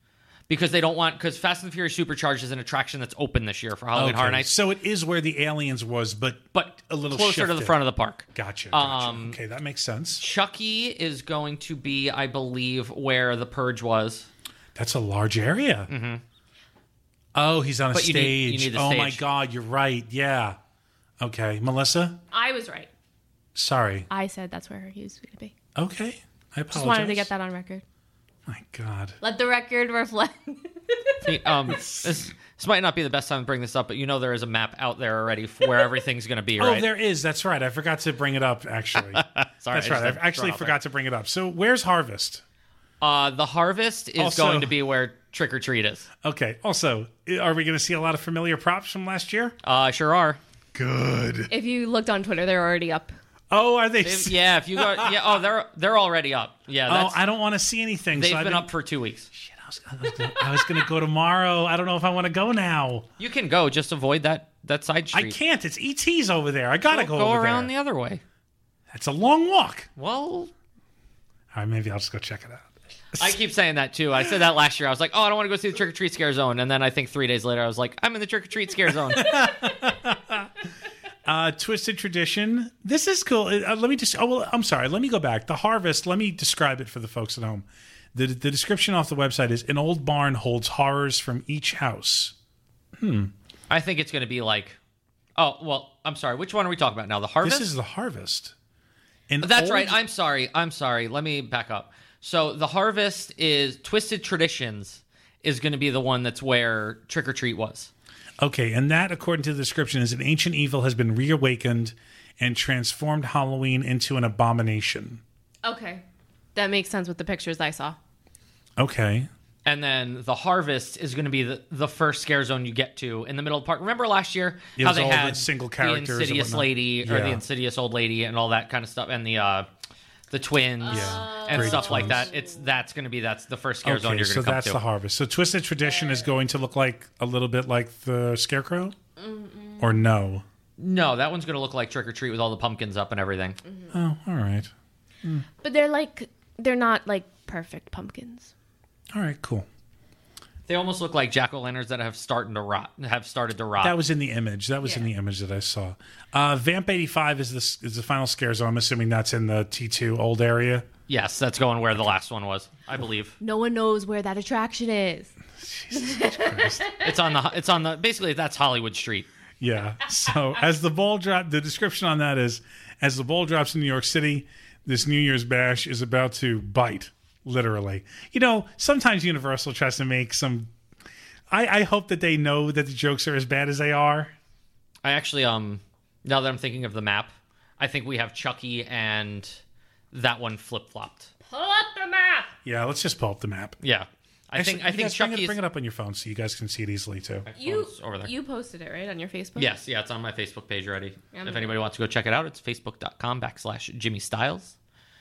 because they don't want because Fast and the Furious Supercharged is an attraction that's open this year for Halloween Horror Nights, So it is where the Aliens was, but but a little closer shifted. to the front of the park. Gotcha. gotcha. Um, okay, that makes sense. Chucky is going to be, I believe, where the Purge was. That's a large area. Mm-hmm. Oh, he's on a But stage. you need- you need the oh my stage. God, you're right. Yeah. Okay, Melissa. I was right. Sorry. I said that's where he was going to be. Okay, I apologize. Just wanted to get that on record. My God. Let the record reflect. um, this, this might not be the best time to bring this up, but you know there is a map out there already for where everything's going to be, right? Oh, there is. That's right. I forgot to bring it up. Actually, Sorry, that's I right. just I had to actually throw it out forgot to bring it up. So, where's Harvest? Uh, the Harvest is Also- going to be where Trick or Treat is. Okay. Also, are we going to see a lot of familiar props from last year? Uh, sure are. Good. If you looked on Twitter, they're already up. Oh, are they? If- yeah, if you go, yeah. Oh, they're they're already up. Yeah, oh, that's, I don't want to see anything. they've so I've been up for two weeks. Shit, I was, I was gonna, I was gonna go tomorrow. I don't know if I want to go now. You can go, just avoid that that side I street. can't. It's E T's over there. I gotta Go, go, go over around there. the other way. It's a long walk. Well, All right, maybe I'll just go check it out. I keep saying that too. I said that last year. I was like, oh, I don't want to go see the Trick or Treat Scare Zone, and then I think three days later, I was like, I'm in the Trick or Treat Scare Zone. Uh, Twisted Tradition. This is cool. Uh, let me just. Oh well, I'm sorry. Let me go back. The Harvest. Let me describe it for the folks at home. The the description off the website is: an old barn holds horrors from each house. I think it's going to be like, oh, well, I'm sorry. Which one are we talking about now? The Harvest? This is the Harvest. An That's old- right. I'm sorry. I'm sorry. Let me back up. So the Harvest is Twisted Traditions is going to be the one that's where Trick or Treat was. Okay, and that, according to the description, is an ancient evil has been reawakened and transformed Halloween into an abomination. Okay. That makes sense with the pictures I saw. Okay. And then the Harvest is going to be the, the first scare zone you get to in the middle of the park. Remember last year It how was they all the had single the characters and insidious whatnot. lady or Yeah. the insidious old lady and all that kind of stuff, and the uh, the twins Yeah. and Brady stuff like twins. that. It's that's going to be that's the first scare zone Okay, you're so going to come that's to. the Harvest. So Twisted Tradition is going to look like a little bit like the Scarecrow? Or no? No, that one's going to look like Trick or Treat with all the pumpkins up and everything. Oh, all right. But they're like, they're not like perfect pumpkins. All right, cool. They almost look like jack o' lanterns that have started to rot. Have started to rot. That was in the image. That was in the Yeah. image that I saw. Uh, Vamp eighty-five is the is the final scare zone. I'm assuming that's in the T two old area. yes, that's going where the last one was, I believe. No one knows where that attraction is. It's on the. It's on the. Basically, that's Hollywood Street. Yeah. So as the ball drop, the description on that is, as the ball drops in New York City, this New Year's bash is about to bite, literally. You know, sometimes Universal tries to make some. I, I hope that they know that the jokes are as bad as they are. I actually, um, now that I'm thinking of the map, I think we have Chucky and that one flip flopped. Pull up the map. Yeah, let's just pull up the map. Yeah, I Actually, think I you think guys bring Chucky it, is bring it up on your phone so you guys can see it easily too. You phone's over there. you posted it right on your Facebook. Yes, yeah, it's on my Facebook page already. Yeah, I'm if gonna- anybody wants to go check it out, it's facebook.com backslash Jimmy Styles.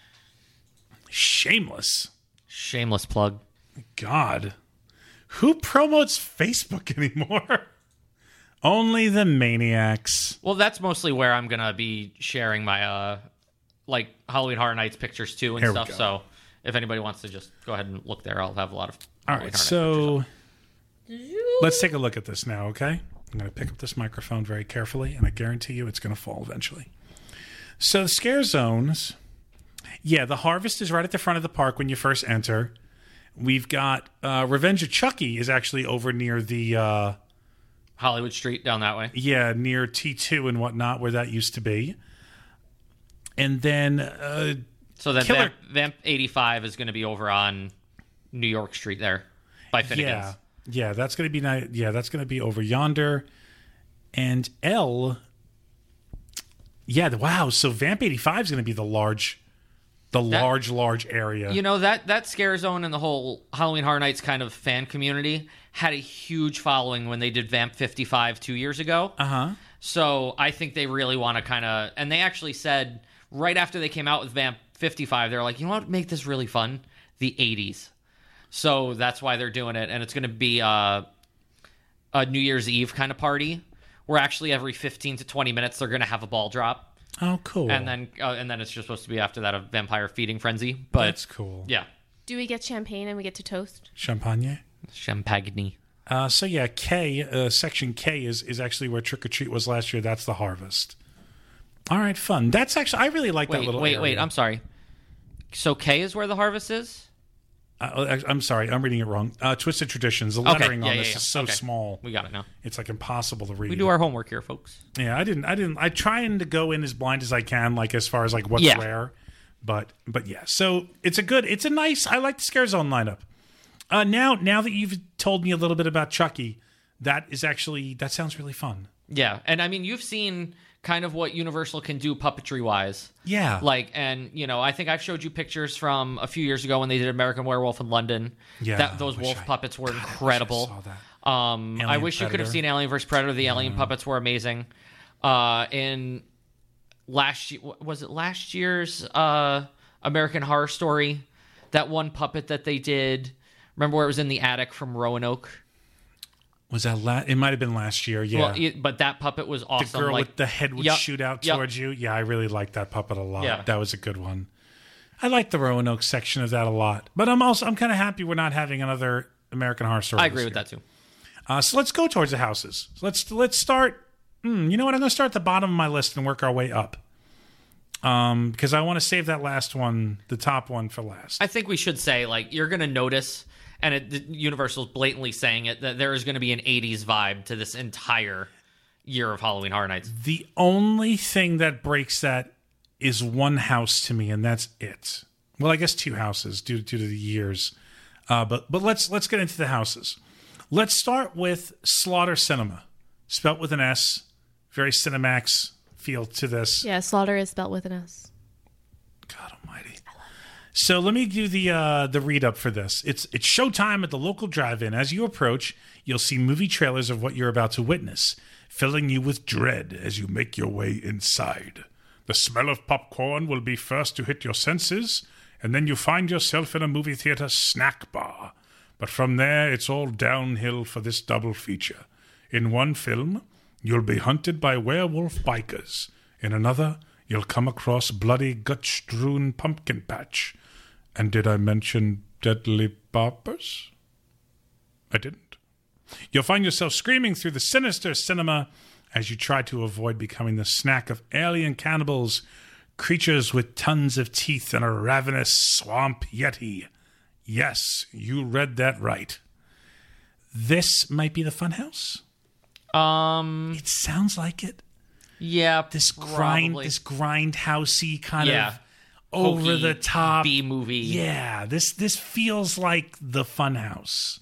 Shameless. Shameless plug. God, who promotes Facebook anymore? Only the maniacs. Well, that's mostly where I'm gonna be sharing my uh, like Halloween Horror Nights pictures too and Here we stuff. go. So if anybody wants to just go ahead and look there, I'll have a lot of. All Halloween right, Horror Nights pictures up. so let's take a look at this now, okay? I'm going to pick up this microphone very carefully, and I guarantee you it's going to fall eventually. So the scare zones, yeah, the Harvest is right at the front of the park when you first enter. We've got uh, Revenge of Chucky is actually over near the, uh, Hollywood Street down that way. yeah, near T two and whatnot, where that used to be. And then, uh, So then Killer- Vamp, Vamp eighty-five is going to be over on New York Street there by Finnegan's. yeah, yeah, that's going to be ni- yeah, that's going to be over yonder. And L, yeah, the- wow. So Vamp eighty-five is going to be the large, the That- large, large area. You know, that that scare zone and the whole Halloween Horror Nights kind of fan community had a huge following when they did Vamp fifty-five two years ago. uh huh. So I think they really want to kind of, and they actually said right after they came out with Vamp fifty-five, they're like, you know what, would make this really fun? The eighties. So that's why they're doing it, and it's going to be a, a New Year's Eve kind of party where actually every fifteen to twenty minutes they're going to have a ball drop, Oh, cool. and then uh, and then it's just supposed to be after that a vampire feeding frenzy. But that's cool. yeah, Do we get champagne and we get to toast? Champagne. Champagne. Uh, so yeah, K, uh, section K is, is actually where Trick or Treat was last year. That's the Harvest. All right, fun. That's actually, I really like Wait, that little wait, area. wait. I'm sorry. So K is where the Harvest is? Uh, I'm sorry, I'm reading it wrong. Uh, Twisted Traditions. The Okay, lettering yeah, on yeah, this yeah. is so Okay. small. We got it now. It's like impossible to read. We do our homework here, folks. Yeah, I didn't. I didn't. I trying to go in as blind as I can, like as far as like what's Yeah. where. But but yeah, so it's a good. It's a nice. I like the Scare Zone lineup. Uh, now now that you've told me a little bit about Chucky, that is actually that sounds really fun. Yeah, and I mean, you've seen kind of what Universal can do puppetry wise. Yeah, Like, and you know, I think I've showed you pictures from a few years ago when they did American Werewolf in London. Yeah, that those I wish wolf I- puppets were God, I wish I incredible. saw that. Um, I Alien wish you could have Predator. seen Alien versus Predator. The alien puppets were amazing. Uh, in last year, was it last year's uh, American Horror Story? That one puppet that they did. Remember where it was in the attic from Roanoke? Was that la- it? Might have been last year. Yeah, Well, it- but that puppet was the awesome. girl like, with the head would Yup, shoot out yup. towards you. Yeah, I really liked that puppet a lot. Yeah. That was a good one. I like the Roanoke section of that a lot. But I'm also I'm kind of happy we're not having another American Horror Story. I this agree with year. that too. Uh, so let's go towards the houses. So let's let's start. Hmm, you know what? I'm going to start at the bottom of my list and work our way up. Um, because I want to save that last one, the top one, for last. I think we should say, like, you're going to notice, and it, Universal's blatantly saying it, that there is going to be an eighties vibe to this entire year of Halloween Horror Nights. The only thing that breaks that is one house to me, and that's it. Well, I guess two houses due, due to the years. Uh, but but let's let's get into the houses. Let's start with Slaughter Cinema, spelt with an S. Very Cinemax feel to this. Yeah, Slaughter is spelled with an S. God Almighty! So let me do the uh, the read up for this. It's it's showtime at the local drive-in. As you approach, you'll see movie trailers of what you're about to witness, filling you with dread as you make your way inside. The smell of popcorn will be first to hit your senses, and then you find yourself in a movie theater snack bar. But from there, it's all downhill for this double feature. In one film, you'll be hunted by werewolf bikers. In another, you'll come across bloody, gut-strewn pumpkin patch. And did I mention deadly barbers? I didn't. You'll find yourself screaming through the sinister cinema as you try to avoid becoming the snack of alien cannibals, creatures with tons of teeth, and a ravenous swamp yeti. Yes, you read that right. This might be the Funhouse. Um, It sounds like it. yeah, This grind, probably. this grindhousey kind Yeah. of over Hokey the top B movie. Yeah, this this feels like the Funhouse.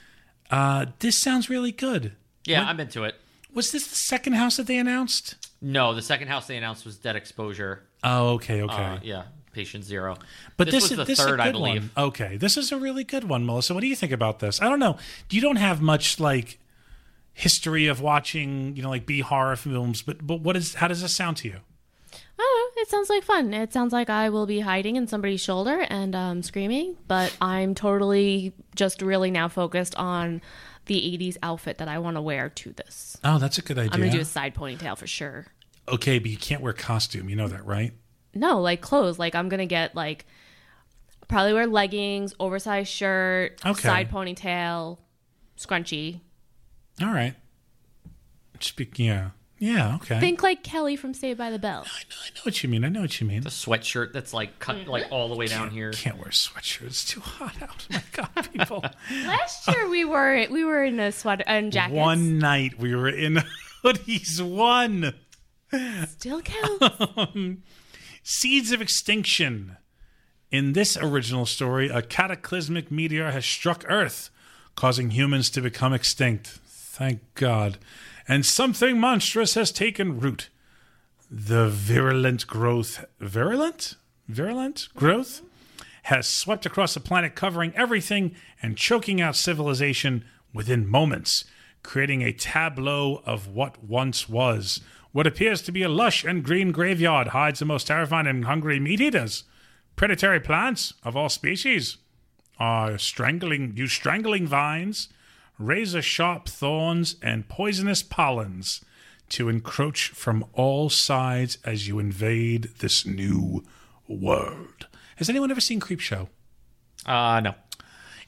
Uh, this sounds really good. Yeah, What- I'm into it. Was this the second house that they announced? No, the second house they announced was Dead Exposure. Oh, okay, okay. Uh, yeah, Patient Zero. But this, this, was is the this is a third, good I believe. one. Okay, this is a really good one, Melissa. What do you think about this? I don't know. You don't have much like history of watching, you know, like B horror films, but but what is? How does this sound to you? I don't know. It sounds like fun. It sounds like I will be hiding in somebody's shoulder and um, screaming, but I'm totally just really now focused on the eighties outfit that I want to wear to this. Oh, that's a good idea. I'm going to do a side ponytail for sure. Okay, but you can't wear costume. You know that, right? No, like clothes. Like I'm going to get like probably wear leggings, oversized shirt, Okay. side ponytail, scrunchie. All right. Speaking, yeah, yeah, okay. Think like Kelly from Saved by the Bell. I know, I know what you mean. I know what you mean. The sweatshirt that's like cut like all the way down here. Can't wear sweatshirts. It's too hot out. My God, people. Last year we were we were in a sweater and jackets. One night we were in hoodies. One. Still counts. Seeds of Extinction. In this original story, a cataclysmic meteor has struck Earth, causing humans to become extinct. Thank God. And something monstrous has taken root. The virulent growth... Virulent? Virulent growth? Has swept across the planet, covering everything and choking out civilization within moments, creating a tableau of what once was. What appears to be a lush and green graveyard hides the most terrifying and hungry meat-eaters. Predatory plants of all species are strangling, use strangling vines, razor-sharp thorns, and poisonous pollens to encroach from all sides as you invade this new world. Has anyone ever seen Creepshow? Uh, no.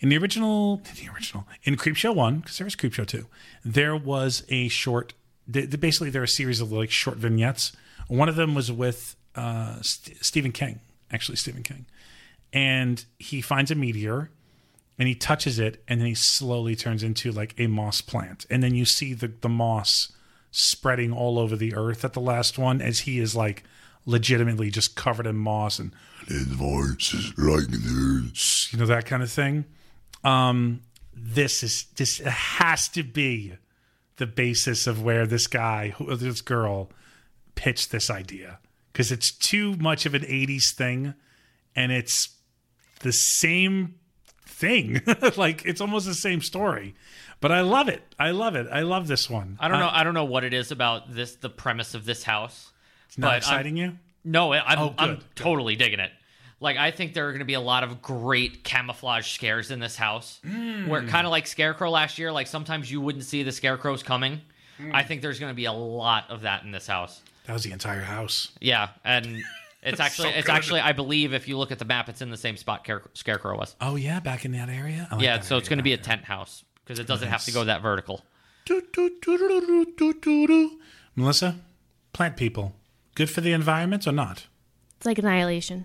In the original, the original in Creepshow one, because there was Creepshow two, there was a short. The, the, basically, there are a series of like short vignettes. One of them was with uh, St- Stephen King, actually Stephen King, and he finds a meteor, and he touches it, and then he slowly turns into like a moss plant, and then you see the the moss spreading all over the earth at the last one as he is like legitimately just covered in moss and his voice is like this, you know, that kind of thing. Um, this is this has to be the basis of where this guy, who, this girl, pitched this idea, because it's too much of an eighties thing, and it's the same thing. Like it's almost the same story, but I love it. I love it. I love this one. I don't know. I, I don't know what it is about this, the premise of this house. it's not but exciting I'm, you. No, I'm, Oh, good, I'm good. totally digging it. Like, I think there are going to be a lot of great camouflage scares in this house. Mm. Where kind of like Scarecrow last year, like sometimes you wouldn't see the scarecrows coming. Mm. I think there's going to be a lot of that in this house. That was the entire house. Yeah, and it's actually so it's good. actually I believe if you look at the map, it's in the same spot Care- Scarecrow was. Oh yeah, back in that area. I like Yeah, that so it's area going to be a back tent house because it doesn't have to Nice. go that vertical. there. Do, do, do, do, do, do, do. Melissa, plant people, good for the environment or not? It's like Annihilation.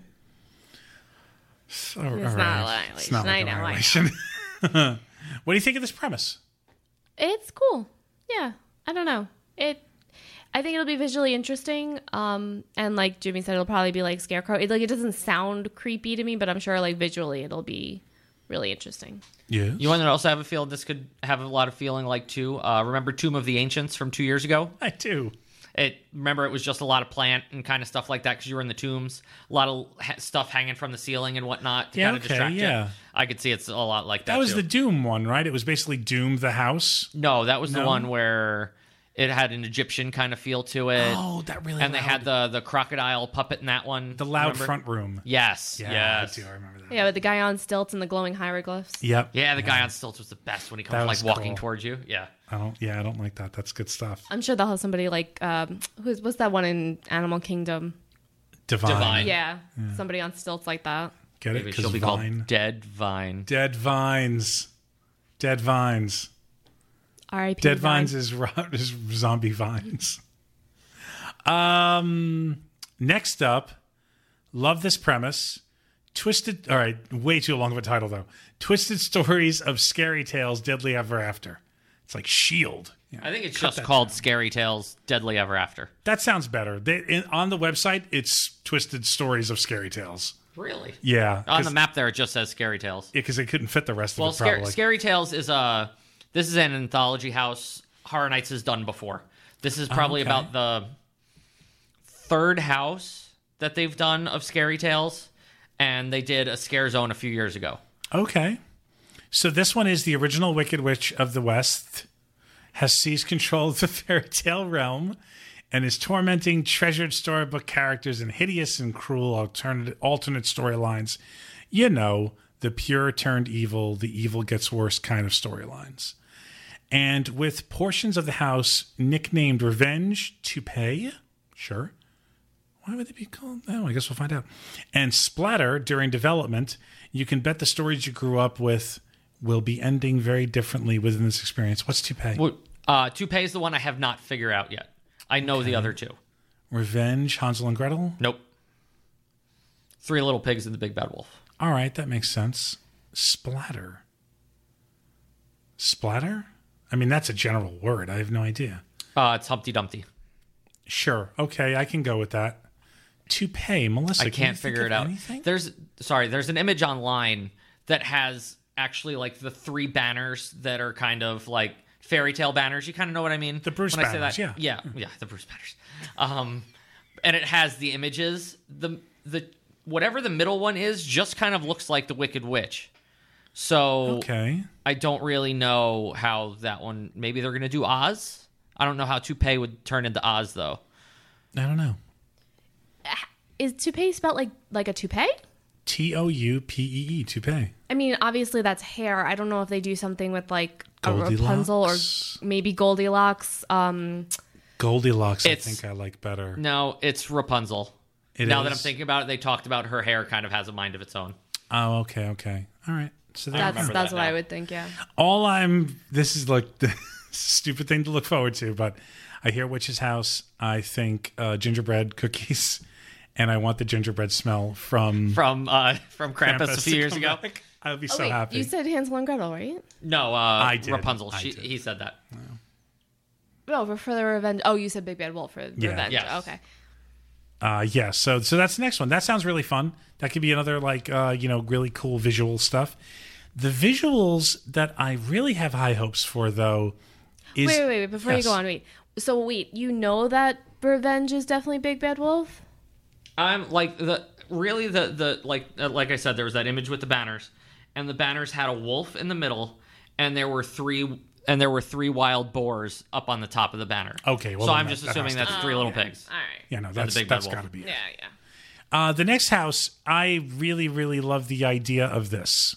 All It's right. not It's not Annihilation. like I know, I know. Annihilation. What do you think of this premise? It's cool. Yeah, I don't know. It. I think it'll be visually interesting. Um, and like Jimmy said, it'll probably be like Scarecrow. It, like it doesn't sound creepy to me, but I'm sure like visually it'll be really interesting. Yes. You want to also have a feel this could have a lot of feeling like too. Uh, remember Tomb of the Ancients from two years ago? I do. It remember it was just a lot of plant and kind of stuff like that because you were in the tombs, a lot of ha- stuff hanging from the ceiling and whatnot to Yeah, kind of okay, distract yeah. you. I could see it's a lot like that. That was too. the Doom one, right? It was basically Doom the house. no, that was the No? one where it had an Egyptian kind of feel to it. Oh, that really. and they loud- had the the crocodile puppet in that one. the loud remember? front room. Yes, Yeah, yes. I do. I remember that. Yeah, with the guy on stilts and the glowing hieroglyphs. Yep. Yeah, the guy on stilts was the best when he That comes was like walking cool. towards you. Yeah. I don't. Yeah, I don't like that. That's good stuff. I'm sure they'll have somebody like um, who's what's that one in Animal Kingdom? Divine. Divine. Yeah, somebody on stilts like that. Get it? Maybe Because she'll be Vine. called Dead Vine. Dead Vines. Dead Vines. R I P Dead Vines is, ro- is zombie vines. Um. Next up, love this premise. Twisted. All right, way too long of a title though. Twisted Stories of Scary Tales, Deadly Ever After. It's like Shield. Yeah, I think it's cut just that called down. Scary Tales Deadly Ever After. That sounds better. They, in, on the website, it's Twisted Stories of Scary Tales. Really? Yeah, On the map there, it just says Scary Tales. because they couldn't fit the rest Well, of it. Scary, Probably. Scary Tales is a. This is an anthology house. Horror Nights has done before. This is probably okay. about the third house that they've done of Scary Tales, and they did a Scare Zone a few years ago. Okay. So this one is the original Wicked Witch of the West has seized control of the fairy tale realm and is tormenting treasured storybook characters in hideous and cruel alternate alternate storylines. You know, the pure turned evil, the evil gets worse kind of storylines. And with portions of the house nicknamed Revenge Toupee, sure. Why would they be called? Oh, I guess we'll find out. And Splatter during development, you can bet the stories you grew up with will be ending very differently within this experience. What's Toupee? Well, Uh, Toupee is the one I have not figured out yet. I know the other two. Revenge, Hansel and Gretel? Nope. Three Little Pigs and the Big Bad Wolf. All right, that makes sense. Splatter. Splatter? I mean, that's a general word. I have no idea. Uh, it's Humpty Dumpty. Sure. Okay, I can go with that. Toupee, Melissa. I can you can't think figure of it out. anything? There's sorry, there's an image online that has actually like the three banners that are kind of like fairy tale banners. You kind of know what I mean? The Bruce when I say banners, that. yeah. Yeah, yeah, the Bruce banners. Um, and it has the images. The the whatever the middle one is just kind of looks like the Wicked Witch. So Okay. I don't really know how that one. Maybe they're gonna do Oz. I don't know how Toupee would turn into Oz though. I don't know. Is toupee spelled like like a toupee? T O U P E E, Toupee. I mean, obviously that's hair. I don't know if they do something with like a Goldilocks. Rapunzel or maybe Goldilocks. Um, Goldilocks, I It's- think I like better. No, it's Rapunzel. It now that I'm is? thinking about it, they talked about her hair kind of has a mind of its own. Oh, okay, okay. All right. So there That's remember that's that what now. I would think. Yeah. all I'm. This is like the stupid thing to look forward to, but I hear Witch's House. I think uh, gingerbread cookies, and I want the gingerbread smell from From uh, from Krampus, Krampus a few to years come ago. back. I would be Oh, so wait, happy. you said Hansel and Gretel, right? No, uh, I did. Rapunzel. I She, did. he said that. No, for, for the revenge. Oh, you said Big Bad Wolf for Yeah. revenge. Yes. Okay. Uh, yeah, so so that's the next one. That sounds really fun. That could be another like uh, you know really cool visual stuff. The visuals that I really have high hopes for though is Wait, wait, wait. Before Yes. you go on, wait. So wait, you know that revenge is definitely Big Bad Wolf? I'm like the really the the like uh, like I said, there was that image with the banners, and the banners had a wolf in the middle, and there were three and there were three wild boars up on the top of the banner. Okay, well, so then I'm that- just that assuming has to that's be- three little okay. pigs. All right. yeah no the that's Big Bad that's Wolf. got to be it. Yeah, yeah. Uh, the next house, I really, really love the idea of this.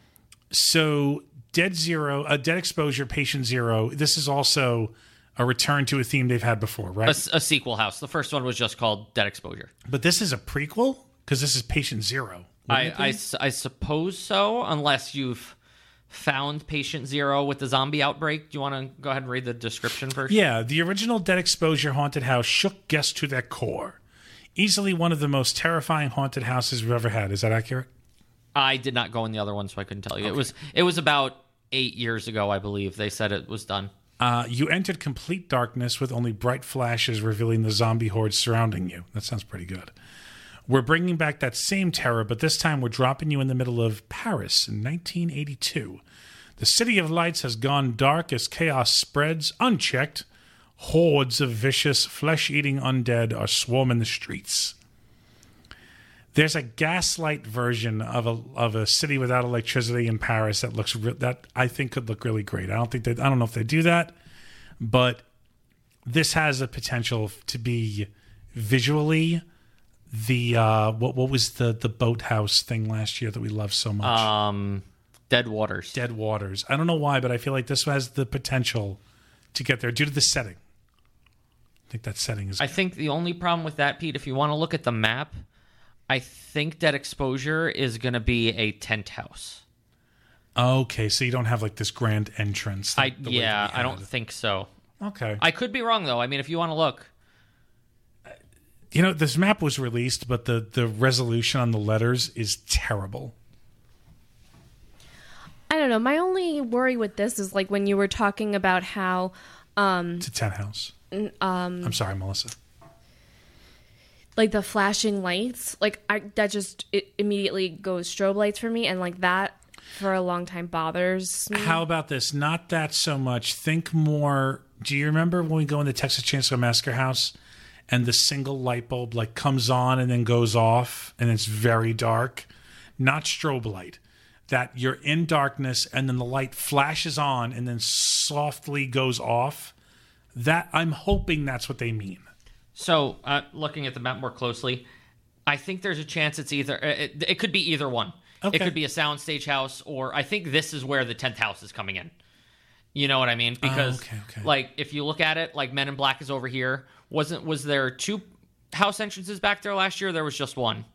So, Dead Zero, uh, Dead Exposure, Patient Zero. This is also a return to a theme they've had before, A, right? s- a sequel house. The first one was just called Dead Exposure. But this is a prequel because this is Patient Zero. I, wouldn't it be? I s- I suppose so, unless you've found Patient Zero with the zombie outbreak. Do you want to go ahead and read the description first? Yeah, the original Dead Exposure haunted house shook guests to their core. Easily one of the most terrifying haunted houses we've ever had. Is that accurate? I did not go in the other one, so I couldn't tell you. It was it was about eight years ago, I believe. They said it was done. Uh, you entered complete darkness with only bright flashes revealing the zombie horde surrounding you. That sounds pretty good. We're bringing back that same terror, but this time we're dropping you in the middle of Paris in nineteen eighty-two. The City of Lights has gone dark as chaos spreads unchecked. Hordes of vicious, flesh-eating undead are swarming the streets. There's a gaslight version of a of a city without electricity in Paris that looks re- that I think could look really great. I don't think they I don't know if they do that, but this has a potential to be visually the uh, what what was the the boathouse thing last year that we loved so much? Um, Dead Waters. Dead Waters. I don't know why, but I feel like this has the potential to get there due to the setting. I think that setting is. I think the only problem with that, Pete, if you want to look at the map, I think Dead Exposure is going to be a tent house. Okay, so you don't have like this grand entrance. I like the way yeah, that we I don't had. think so. Okay. I could be wrong though. I mean, if you want to look, You know, this map was released, but the, the resolution on the letters is terrible. I don't know. My only worry with this is like when you were talking about how um It's a tent house. um I'm sorry, Melissa. like the flashing lights, like I that just it immediately goes strobe lights for me, and like that for a long time bothers me. How about this? Not that so much. Think more. Do you remember when we go in the Texas Chainsaw Massacre house and the single light bulb like comes on and then goes off and it's very dark? Not strobe light. That you're in darkness and then the light flashes on and then softly goes off. That I'm hoping that's what they mean. so uh, looking at the map more closely, I think there's a chance it's either it, it could be either one. Okay. It could be a soundstage house, or I think this is where the tenth house is coming in. You know what I mean? Because okay, okay. like if you look at it, like Men in Black is over here. Wasn't was there two house entrances back there last year? Or there was just one.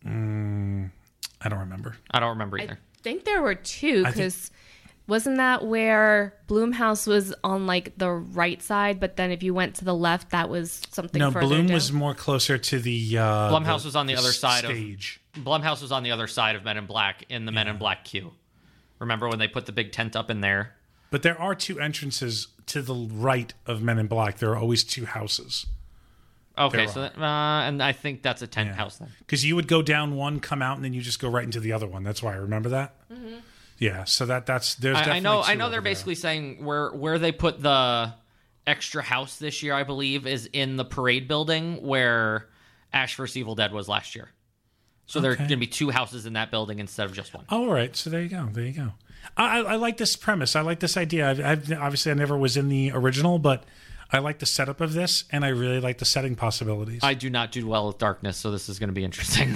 I don't remember. I don't remember either. I think there were two I think- because wasn't that where Bloomhouse was on like the right side, but then if you went to the left, that was something. No, further Bloom down? was more closer to the uh, Blumhouse the- was on the other side of- stage. Blumhouse was on the other side of Men in Black in the Men in Black queue. Remember when they put the big tent up in there? But there are two entrances to the right of Men in Black. There are always two houses. Okay, There so that, uh, and I think that's a tent Yeah. house then. Because you would go down one, come out, and then you just go right into the other one. That's why I remember that. Mm-hmm. Yeah, so that that's there's. I, I definitely know. two I know. over They're there. basically saying where where they put the extra house this year. I believe is in the parade building where Ash versus. Evil Dead was last year. So there are Okay. going to be two houses in that building instead of just one. Oh, all right. So there you go. There you go. I, I, I like this premise. I like this idea. I've, I've obviously I never was in the original, but I like the setup of this, and I really like the setting possibilities. I do not do well with darkness, so this is going to be interesting.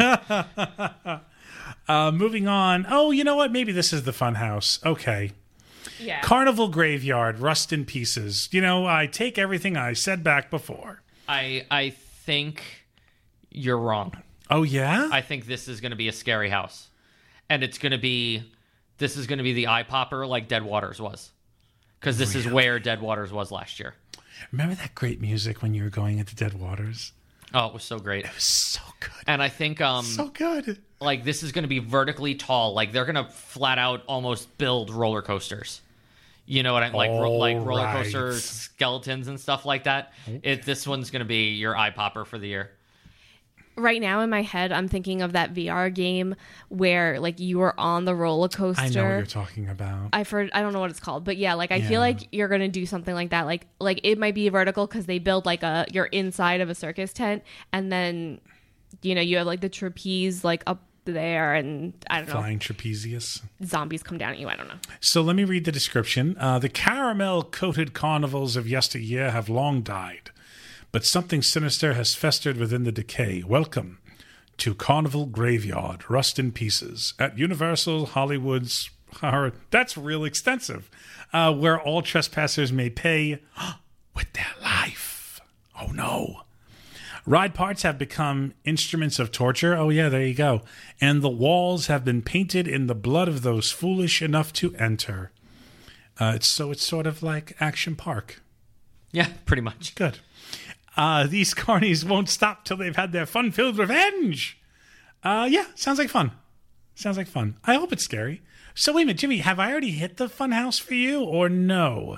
uh, moving on. Oh, you know what? Maybe this is the fun house. Okay. Yeah. Carnival Graveyard, Rust in Pieces. You know, I take everything I said back before. I I think you're wrong. Oh, yeah? I think this is going to be a scary house, and it's going to be this is going to be the eye popper like Dead Waters was, because this Really? is where Dead Waters was last year. Remember that great music when you were going into Dead Waters? Oh, it was so great. It was so good. And I think um So good. like this is going to be vertically tall. Like they're going to flat out almost build roller coasters. You know what I like? Ro- All like roller right. coaster skeletons and stuff like that. It this one's going to be your eye popper for the year. Right now in my head, I'm thinking of that V R game where like you were on the roller coaster. I know what you're talking about. I've heard, I don't know what it's called, but yeah, like I Yeah. feel like you're gonna do something like that. Like like it might be vertical because they build like a you're inside of a circus tent, and then you know you have like the trapeze like up there, and I don't know, Flying trapezius. zombies come down at you. I don't know. So let me read the description. Uh, the caramel-coated carnivals of yesteryear have long died, but something sinister has festered within the decay. Welcome to Carnival Graveyard, Rust in Pieces, at Universal Hollywood's horror. That's real extensive. Uh, where all trespassers may pay with their life. Oh no. Ride parts have become instruments of torture. Oh, yeah, there you go. And the walls have been painted in the blood of those foolish enough to enter. Uh, it's, so it's sort of like Action Park. Yeah, pretty much. Good. Uh, these carnies won't stop till they've had their fun-filled revenge. Uh, yeah, sounds like fun. Sounds like fun. I hope it's scary. So wait a minute, Jimmy, have I already hit the fun house for you or no?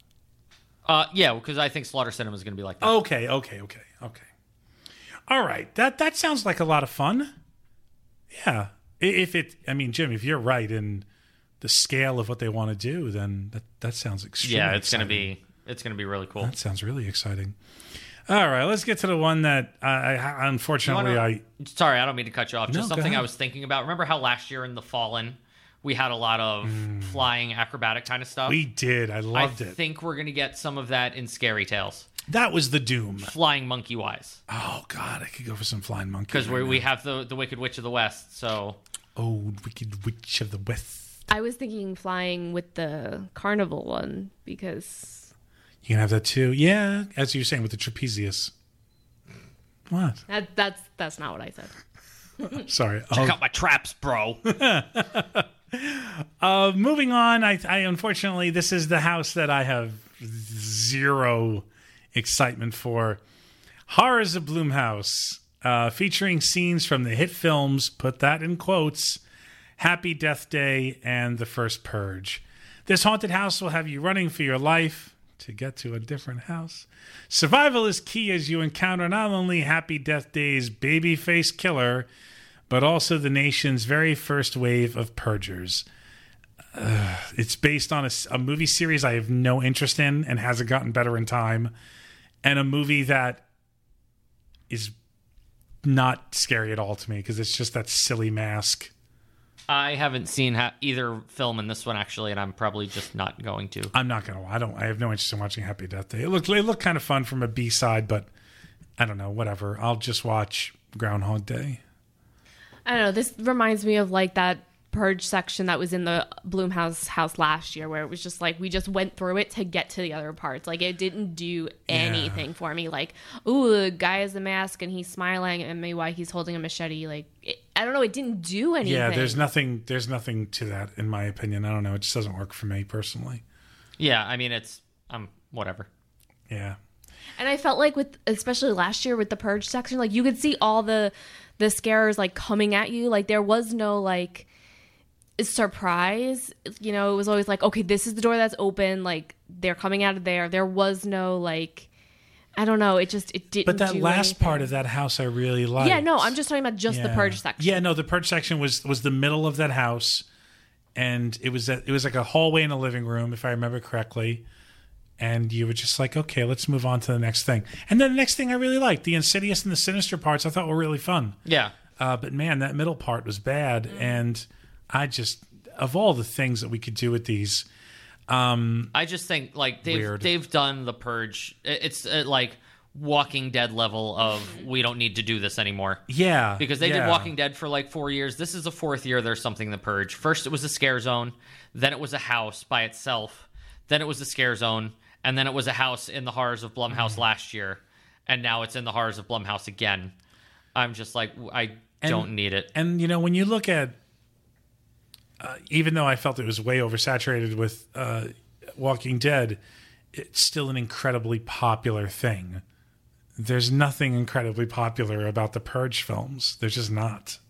Uh, yeah, because I think Slaughter Cinema is going to be like that. Okay, okay, okay, okay. All right, that that sounds like a lot of fun. Yeah, I- if it, I mean, Jim, if you're right in the scale of what they want to do, then that that sounds extremely. yeah, it's going to exciting. be it's going to be really cool. That sounds really exciting. All right, let's get to the one that I, I unfortunately You wanna- I Sorry, I don't mean to cut you off. No, Just go something I ahead. was thinking about. Remember how last year in The Fallen we had a lot of flying acrobatic kind of stuff? we did. I I loved it. think we're going to get some of that in Scary Tales. That was the doom. Flying monkey wise. Oh God, I could go for some flying monkey. Because right we we now. have the, the Wicked Witch of the West. So, oh, Wicked Witch of the West. I was thinking flying with the carnival one because You can have that too. Yeah, as you're saying with the trapezius. What? that that's that's not what I said. Sorry. check Oh, out my traps, bro. Uh, moving on, I, I unfortunately this is the house that I have zero excitement for. Horrors of Blumhouse, uh, featuring scenes from the hit films, put that in quotes, Happy Death Day and The First Purge. This haunted house will have you running for your life to get to a different house. Survival is key as you encounter not only Happy Death Day's babyface killer, but also the nation's very first wave of purgers. Uh, it's based on a, s- a movie series I have no interest in and hasn't gotten better in time, and a movie that is not scary at all to me because it's just that silly mask. I haven't seen ha- either film in this one actually, and I'm probably just not going to. I'm not gonna. I don't. I have no interest in watching Happy Death Day. It looked. It looked kind of fun from a B side, but I don't know. Whatever. I'll just watch Groundhog Day. I don't know. This reminds me of like that purge section that was in the Bloomhouse house last year, where it was just like we just went through it to get to the other parts. Like it didn't do anything for me. Like, ooh, the guy has a mask and he's smiling at me while he's holding a machete. Like, it, I don't know. It didn't do anything. Yeah, there's nothing. There's nothing to that, in my opinion. I don't know. It just doesn't work for me personally. Yeah, I mean it's um whatever. Yeah. And I felt like with, especially last year with the purge section, like you could see all the the scares like coming at you. Like there was no like surprise. You know, it was always like, okay, this is the door that's open. Like they're coming out of there. There was no like, I don't know. It just it didn't. But that do last anything. part of that house, I really liked. Yeah, no, I'm just talking about just the Yeah. purge section. Yeah, no, the purge section was was the middle of that house, and it was that it was like a hallway and a living room, if I remember correctly. And you were just like, okay, let's move on to the next thing. And then the next thing I really liked, the Insidious and the Sinister parts, I thought were really fun. Yeah. Uh, but man, that middle part was bad, and I just of all the things that we could do with these, I just think like they've Weird. they've done the purge. It- It's uh, like Walking Dead level of we don't need to do this anymore. yeah, Because they yeah. did Walking Dead for like four years. This is the fourth year there's something to purge. First it was a scare zone, then it was a house by itself, then it was a scare zone, and then it was a house in the Horrors of Blumhouse Mm-hmm. last year, and now it's in the Horrors of Blumhouse again. I'm just like I And- don't need it. And you know, when you look at uh, even though I felt it was way oversaturated with uh, Walking Dead, it's still an incredibly popular thing. There's nothing incredibly popular about the Purge films. There's just not.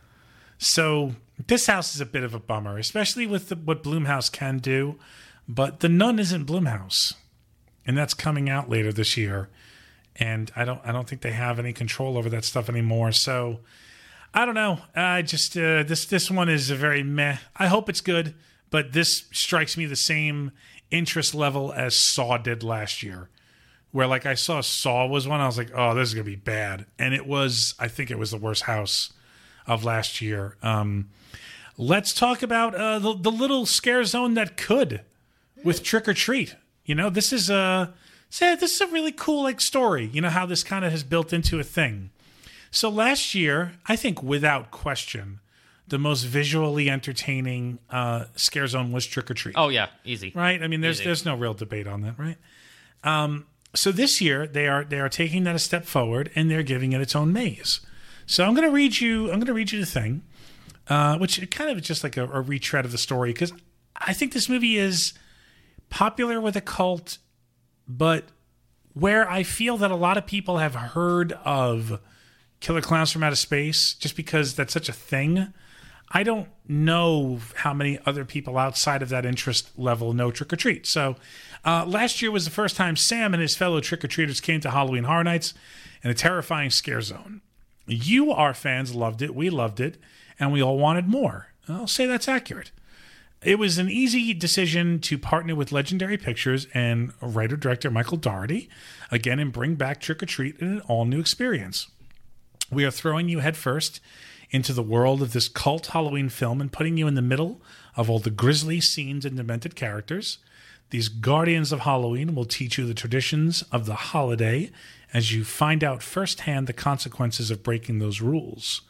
So this house is a bit of a bummer, especially with the, what Blumhouse can do. But The Nun isn't Blumhouse, and that's coming out later this year. And I don't, I don't think they have any control over that stuff anymore. So I don't know. I just uh, this this one is a very meh. I hope it's good, but this strikes me the same interest level as Saw did last year, where like I saw Saw was one. I was like, oh, this is gonna be bad, and it was. I think it was the worst house of last year. Um, let's talk about uh, the the little scare zone that could with Trick or Treat. You know, this is a. So this is a really cool like story, you know, how this kind of has built into a thing. So last year, I think without question, the most visually entertaining uh, scare zone was Trick or Treat. Oh, yeah. Easy. Right? I mean, there's Easy. there's no real debate on that, right? Um, so this year, they are they are taking that a step forward, and they're giving it its own maze. So I'm going to read you I'm going to read you the thing, uh, which kind of is just like a, a retread of the story, because I think this movie is popular with a cult, but where I feel that a lot of people have heard of Killer Clowns from Outer Space just because that's such a thing. I don't know how many other people outside of that interest level know Trick or Treat. So uh, last year was the first time Sam and his fellow trick-or-treaters came to Halloween Horror Nights in a terrifying scare zone. You, our fans, loved it. We loved it. And we all wanted more. I'll say that's accurate. It was an easy decision to partner with Legendary Pictures and writer-director Michael Dougherty again and bring back Trick or Treat in an all-new experience. We are throwing you headfirst into the world of this cult Halloween film and putting you in the middle of all the grisly scenes and demented characters. These guardians of Halloween will teach you the traditions of the holiday as you find out firsthand the consequences of breaking those rules.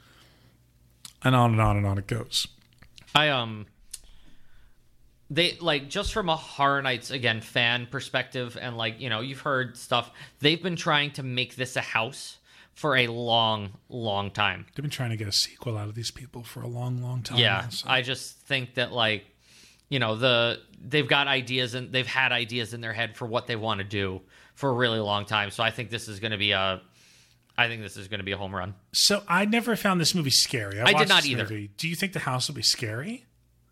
And on and on and on it goes. I, um... They, like, just from a Horror Nights, again, fan perspective, and, like, you know, you've heard stuff, they've been trying to make this a house for a long, long time. They've been trying to get a sequel out of these people for a long, long time. Yeah, now, so. I just think that, like, you know, the they've got ideas, and they've had ideas in their head for what they want to do for a really long time, so I think this is going to be a... I think this is going to be a home run. So I never found this movie scary. I, I did watched not this either. Movie. Do you think the house will be scary?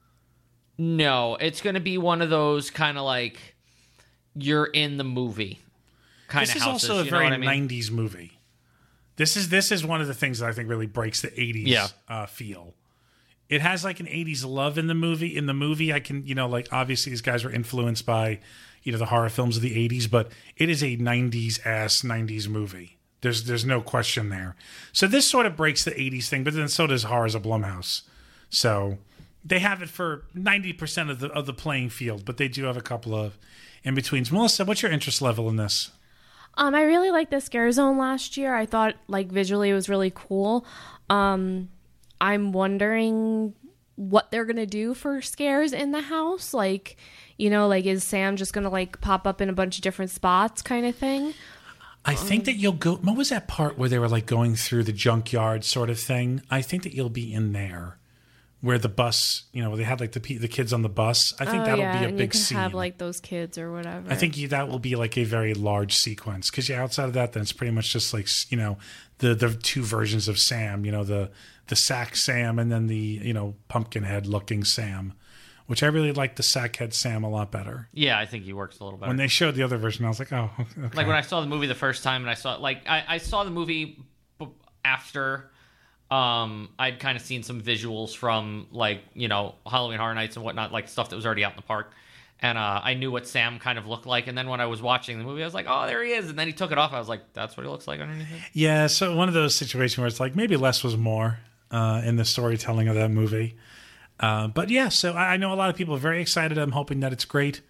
No, it's going to be one of those kind of like you're in the movie kind this of is houses. also a you know very what I mean? nineties movie. This is this is one of the things that I think really breaks the eighties Yeah. uh, feel. It has like an eighties love in the movie. In the movie, I can, you know, like obviously these guys were influenced by, you know, the horror films of the eighties, but it is a nineties ass nineties movie. There's there's no question there. So this sort of breaks the eighties thing, but then so does Horrors of Blumhouse. So they have it for ninety percent of the of the playing field, but they do have a couple of in-betweens. Melissa, what's your interest level in this? Um, I really liked the scare zone last year. I thought, like, visually it was really cool. Um, I'm wondering what they're going to do for scares in the house. Like, you know, like, is Sam just going to, like, pop up in a bunch of different spots kind of thing? I think that you'll go... What was that part where they were, like, going through the junkyard sort of thing? I think that you'll be in there. Where the bus, you know, where they had like the the kids on the bus. I think oh, that'll yeah, be a and big you can scene. have like those kids or whatever. I think you, that will be like a very large sequence because yeah, outside of that, then it's pretty much just like you know the the two versions of Sam. You know the the sack Sam and then the you know pumpkinhead looking Sam, which I really like the sackhead Sam a lot better. Yeah, I think he works a little better. When they showed the other version, I was like, oh, okay. Like when I saw the movie the first time, and I saw like I, I saw the movie b- after. Um, I'd kind of seen some visuals from like, you know, Halloween Horror Nights and whatnot, like stuff that was already out in the park. And uh, I knew what Sam kind of looked like. And then when I was watching the movie, I was like, oh, there he is. And then he took it off. I was like, that's what he looks like underneath it. Yeah, so one of those situations where it's like maybe less was more uh, in the storytelling of that movie. Uh, but yeah, so I know a lot of people are very excited. I'm hoping that it's great.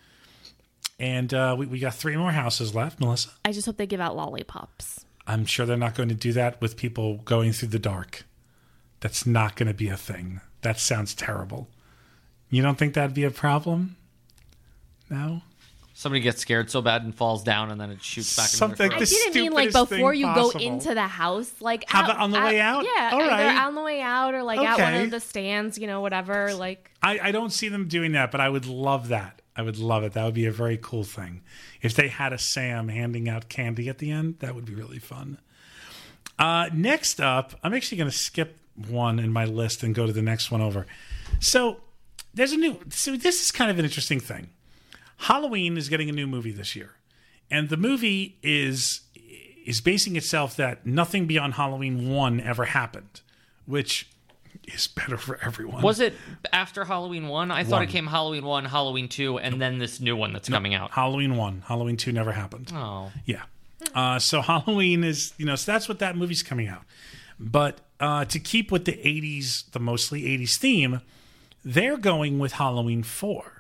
And uh, we, we got three more houses left, Melissa. I just hope they give out lollipops. I'm sure they're not going to do that with people going through the dark. That's not going to be a thing. That sounds terrible. You don't think that'd be a problem? No? Somebody gets scared so bad and falls down, and then it shoots back Something into their I throat. the didn't mean like stupidest before thing you possible. go into the house, like Have out- it on the way out? Yeah, All either right. on the way out or like out one Okay. of the stands, you know, whatever. Like, I, I don't see them doing that, but I would love that. I would love it. That would be a very cool thing. If they had a Sam handing out candy at the end, that would be really fun. Uh, next up, I'm actually going to skip one in my list and go to the next one over. So there's a new. So this is kind of an interesting thing. Halloween is getting a new movie this year, and the movie is is basing itself that nothing beyond Halloween one ever happened, which is better for everyone. Was it after Halloween one? I thought One. it came Halloween one, Halloween two, and then this new one that's coming out. Halloween one, Halloween two never happened. Oh. Yeah. Uh, so Halloween is, you know, so that's what that movie's coming out. But uh, to keep with the eighties, the mostly eighties theme, they're going with Halloween four.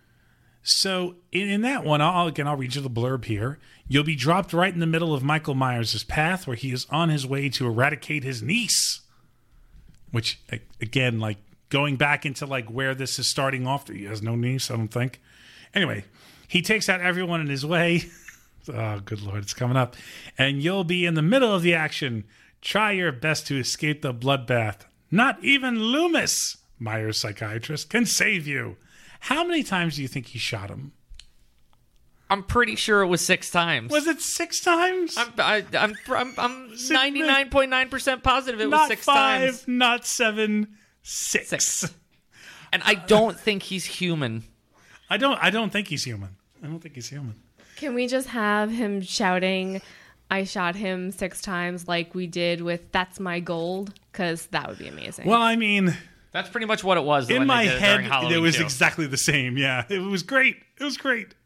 So in, in that one, I'll, again, I'll read you the blurb here. You'll be dropped right in the middle of Michael Myers' path where he is on his way to eradicate his niece. Which, a- again, like going back into like where this is starting off, he has no niece, I don't think. Anyway, he takes out everyone in his way. Oh, good Lord, it's coming up. And you'll be in the middle of the action. Try your best to escape the bloodbath. Not even Loomis, Myers' psychiatrist, can save you. How many times do you think he shot him? I'm pretty sure it was six times. Was it six times? I'm I, I'm I'm I'm ninety-nine point nine percent positive it was not six five, times. not seven, six. Six. And I don't think he's human. I don't. I don't think he's human. I don't think he's human. can we just have him shouting, I shot him six times like we did with That's My Gold? Because that would be amazing. Well, I mean, That's pretty much what it was. in when my they did it head, during Halloween it was too. exactly the same. Yeah, it was great. It was great.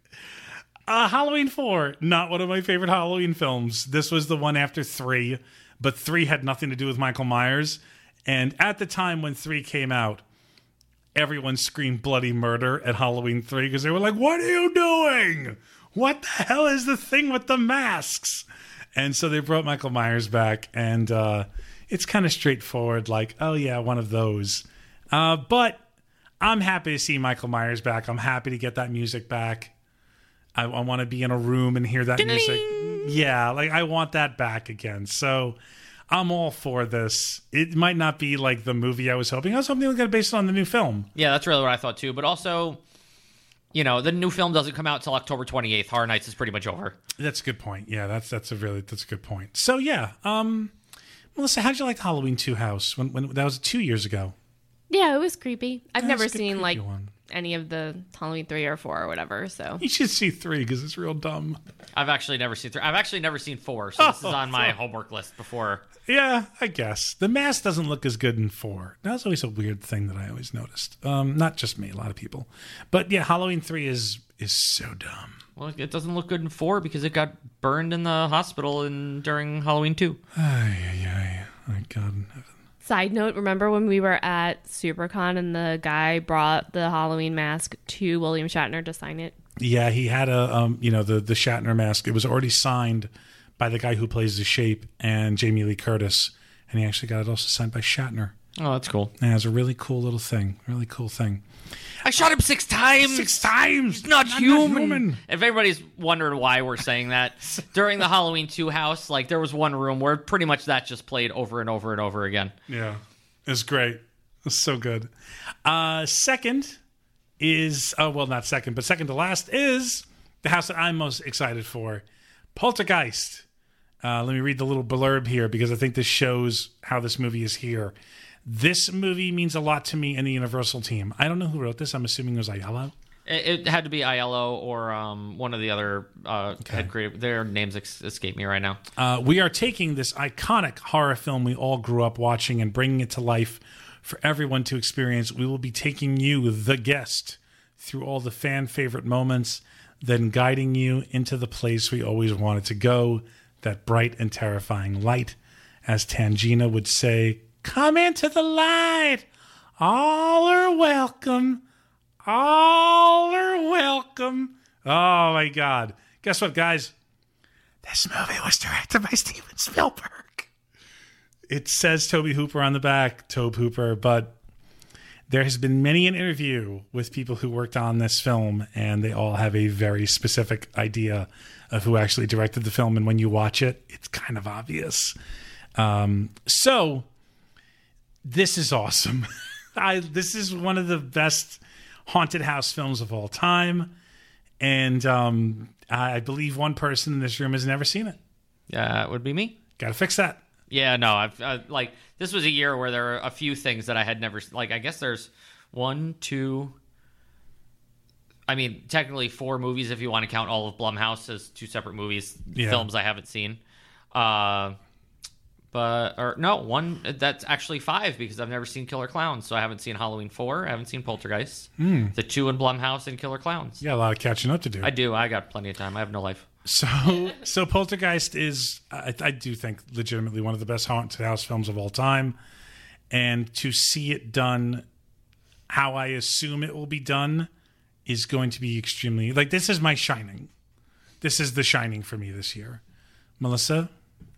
Uh, Halloween four, not one of my favorite Halloween films. This was the one after three, but three had nothing to do with Michael Myers. And at the time when three came out, everyone screamed bloody murder at Halloween three because they were like, what are you doing? What the hell is the thing with the masks? And so they brought Michael Myers back, and uh, it's kind of straightforward, like, oh yeah, one of those. Uh, but I'm happy to see Michael Myers back. I'm happy to get that music back. I, I want to be in a room and hear that music. Yeah, like I want that back again. So I'm all for this. It might not be like the movie I was hoping. I was hoping it was going to be based on the new film. Yeah, that's really what I thought too. But also, you know, the new film doesn't come out till October twenty-eighth. Horror Nights is pretty much over. That's a good point. Yeah, that's that's a really that's a good point. So yeah, um, Melissa, how'd you like the Halloween two house when when that was two years ago? yeah, it was creepy. I've Yeah, never it's a good seen creepy like one. any of the Halloween three or four or whatever. So You should see three because it's real dumb. I've actually never seen three. I've actually never seen four, so this is on my homework list before. Yeah, I guess the mask doesn't look as good in four. That's always a weird thing that I always noticed. Um, not just me, a lot of people. But yeah, Halloween three is is so dumb. Well, it doesn't look good in four because it got burned in the hospital in during Halloween two. Ay, ay, ay. My God in heaven. side note, remember when we were at SuperCon and the guy brought the Halloween mask to William Shatner to sign it? Yeah, he had a um, you know, the the Shatner mask. It was already signed by the guy who plays the Shape and Jamie Lee Curtis, and he actually got it also signed by Shatner. Oh, that's cool. And it's a really cool little thing. Really cool thing. I shot him six times. Six times. He's not, I'm human. not human. If everybody's wondering why we're saying that, during the Halloween two house, like there was one room where pretty much that just played over and over and over again. Yeah, it's great. It's so good. Uh, second is, oh, well, not second, but second to last is the house that I'm most excited for, Poltergeist. Uh, let me read the little blurb here because I think this shows how this movie is here. This movie means a lot to me and the Universal team. I don't know who wrote this. I'm assuming it was Ayala. It, it had to be Aiello or um, one of the other uh, head creative. Their names ex- escape me right now. Uh, we are taking this iconic horror film we all grew up watching and bringing it to life for everyone to experience. We will be taking you, the guest, through all the fan favorite moments, then guiding you into the place we always wanted to go, that bright and terrifying light. As Tangina would say, come into the light. All are welcome. All are welcome. Oh, my God. Guess what, guys? This movie was directed by Steven Spielberg. It says Tobe Hooper on the back, Tobe Hooper, but There has been many an interview with people who worked on this film, and they all have a very specific idea of who actually directed the film. And when you watch it, it's kind of obvious. Um, so this is awesome. I, this is one of the best haunted house films of all time. And um, I believe one person in this room has never seen it. Yeah, it would be me. Got to fix that. Yeah, no, I've uh, like this was a year where there were a few things that I had never like. I guess there's one, two. I mean, technically four movies if you want to count all of Blumhouse as two separate movies, Yeah. films I haven't seen. Uh, but or no, one that's actually five because I've never seen Killer Clowns, so I haven't seen Halloween four, I haven't seen Poltergeist, Mm. the two in Blumhouse, and Killer Clowns. You got a lot of catching up to do. I do. I got plenty of time. I have no life. So, so Poltergeist is, I, I do think, legitimately one of the best haunted house films of all time. And to see it done how I assume it will be done is going to be extremely, like, this is my Shining. This is the Shining for me this year. Melissa,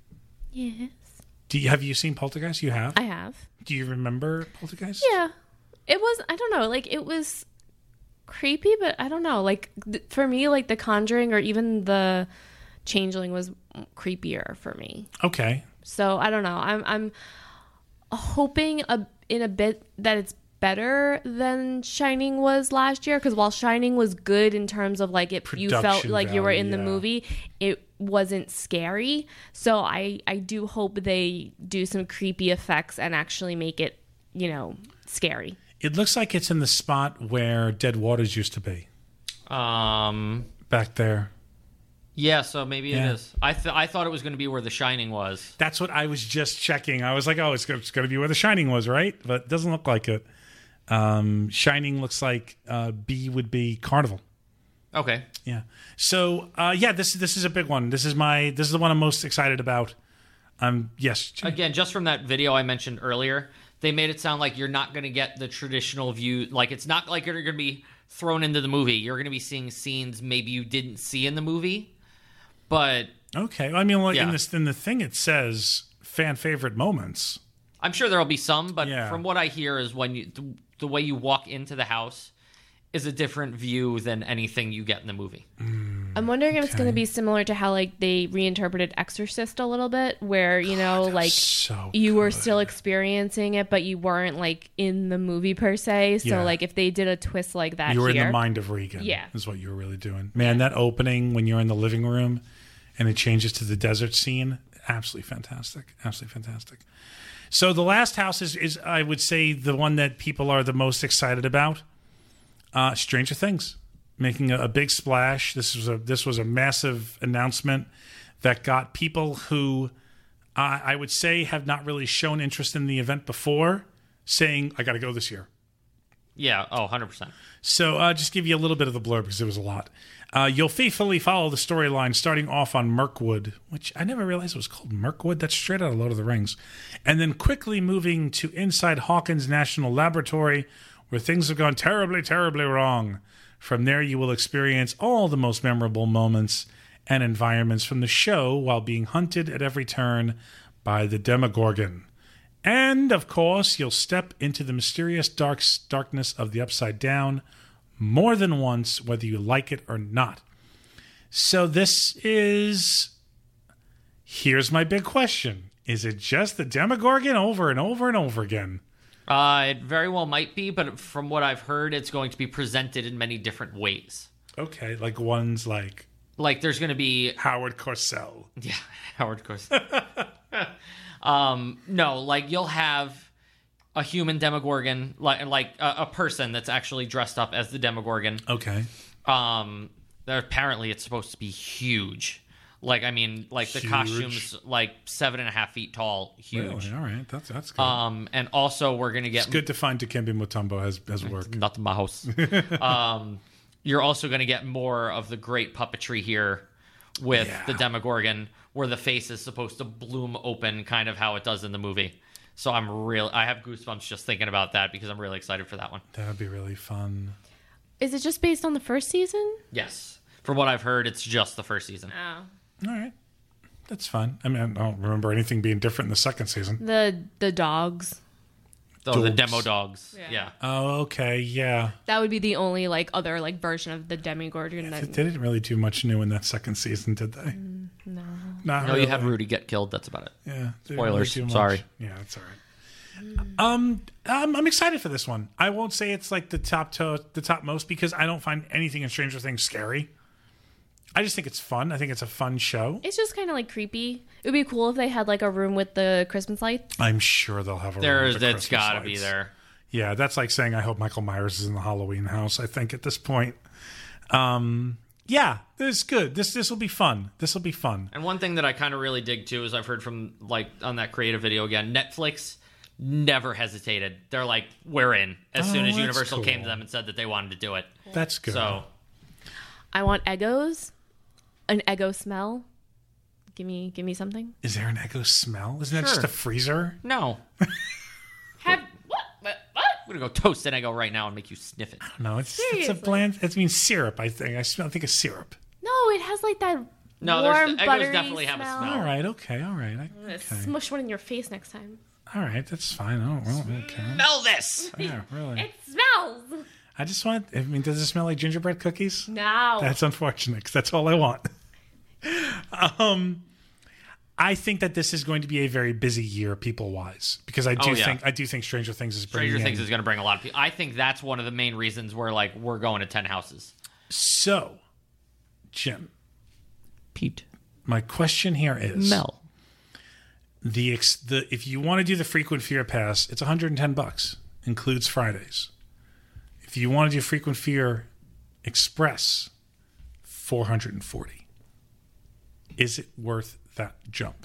Yes. do you, have you seen Poltergeist? You have? I have. Do you remember Poltergeist? Yeah. It was, I don't know, like, it was creepy, but I don't know. Like, th- for me, like, The Conjuring or even The Changeling was creepier for me. Okay. So, I don't know. I'm I'm hoping a, in a bit that it's better than Shining was last year, because while Shining was good in terms of, like, it you felt Production like you were value, in the yeah. movie, it wasn't scary. So I, I do hope they do some creepy effects and actually make it, you know, scary. It looks like it's in the spot where Dead Waters used to be, Um, back there. yeah, so maybe Yeah. it is. I th- I thought it was going to be where The Shining was. That's what I was just checking. I was like, oh, it's going to be where The Shining was, right? But it doesn't look like it. Um, Shining looks like uh, B would be Carnival. Okay. Yeah. So, uh, yeah, this this is a big one. This is my this is the one I'm most excited about. Um, yes. Jim? Again, just from that video I mentioned earlier, they made it sound like you're not going to get the traditional view. Like, it's not like you're going to be thrown into the movie. You're going to be seeing scenes maybe you didn't see in the movie. But Okay. I mean, like in Yeah. this in the thing, it says fan favorite moments. I'm sure there'll be some. But Yeah. from what I hear is when you the, the way you walk into the house is a different view than anything you get in the movie. I'm wondering if it's going Okay. to be similar to how, like, they reinterpreted Exorcist a little bit, where, you know, like, So you were good. still experiencing it, but you weren't, like, in the movie per se. So, Yeah. like, if they did a twist like that You were here, in the mind of Regan. Yeah. Is what you were really doing. Man, that opening when you're in the living room and it changes to the desert scene, absolutely fantastic. Absolutely fantastic. So the last house is, is I would say, the one that people are the most excited about. Uh, Stranger Things, making a, a big splash. This was a this was a massive announcement that got people who uh, I would say have not really shown interest in the event before saying, I got to go this year. Yeah. Oh, one hundred percent. So uh, just give you a little bit of the blurb because it was a lot. Uh, you'll faithfully follow the storyline starting off on Mirkwood, which I never realized it was called Mirkwood. That's straight out of Lord of the Rings. And then quickly moving to inside Hawkins National Laboratory, where things have gone terribly, terribly wrong. From there, you will experience all the most memorable moments and environments from the show while being hunted at every turn by the Demogorgon. And, of course, you'll step into the mysterious dark darkness of the Upside Down more than once, whether you like it or not. So this is... Here's my big question. Is it just the Demogorgon over and over and over again? Uh, it very well might be, but from what I've heard, it's going to be presented in many different ways. Okay, like one's like Like, there's going to be Howard Cosell. yeah, Howard Cosell. um, no, like you'll have a human Demogorgon, like like a, a person that's actually dressed up as the Demogorgon. Okay. Um, apparently it's supposed to be huge. Like, I mean, like the Huge. costumes, like seven and a half feet tall, huge. Really? All right, that's that's good. Um, and also we're gonna get it's good to find Dikembe Mutombo has has work. not the mouse. um, you're also going to get more of the great puppetry here with Yeah. the Demogorgon, where the face is supposed to bloom open, kind of how it does in the movie. So I'm real. I have goosebumps just thinking about that because I'm really excited for that one. That'd be really fun. is it just based on the first season? Yes, from what I've heard, it's just the first season. Oh. All right, that's fun. I mean, I don't remember anything being different in the second season. The the dogs. Oh, the dogs. demo dogs. Yeah. Yeah. Oh, okay, yeah. That would be the only like other like version of the Demogorgon. They That, didn't really do much new in that second season, did they? no. Not No, really. you have Rudy get killed. That's about it. Yeah. they didn't Spoilers. do much. Sorry. Yeah, it's all right. Um, um, I'm excited for this one. I won't say it's like the top to the top most because I don't find anything in Stranger Things scary. I just think it's fun. I think it's a fun show. It's just kind of like creepy. It would be cool if they had like a room with the Christmas lights. I'm sure they'll have a room There's, with the that's Christmas got to be lights. there. Yeah, that's like saying I hope Michael Myers is in the Halloween house. I think at this point, um, yeah, this is good. This this will be fun. This will be fun. And one thing that I kind of really dig too is I've heard from like on that creative video again, Netflix never hesitated. They're like, we're in as Oh, soon as that's Universal came cool. to them and said that they wanted to do it. That's good. So I want Eggos, an Eggo smell. Give me, give me something. Is there an Eggo smell? Isn't that just Sure. a freezer? no, Have what? What? what? I'm gonna go toast an Eggo right now and make you sniff it. No, it's it's a Seriously. bland. It means syrup. I think I smell. I think it's syrup. No, it has like that No, there's- warm, Eggos buttery definitely have a smell. smell. All right. Okay. All right. I, I'm gonna okay. smush one in your face next time. All right. That's fine. I don't really care. Smell this. Yeah, really. It smells. I just want. I mean, does it smell like gingerbread cookies? No. That's unfortunate because that's all I want. um, I think that this is going to be a very busy year, people wise, because I do Oh, yeah. think I do think Stranger Things is bringing Stranger Things in- is gonna bring a lot of people. I think that's one of the main reasons where like we're going to ten houses. So, Jim, Pete, my question here is Mel. the ex- the if you want to do the frequent fear pass, it's one hundred ten bucks, includes Fridays. If you want to do frequent fear express, four hundred forty. Is it worth that jump?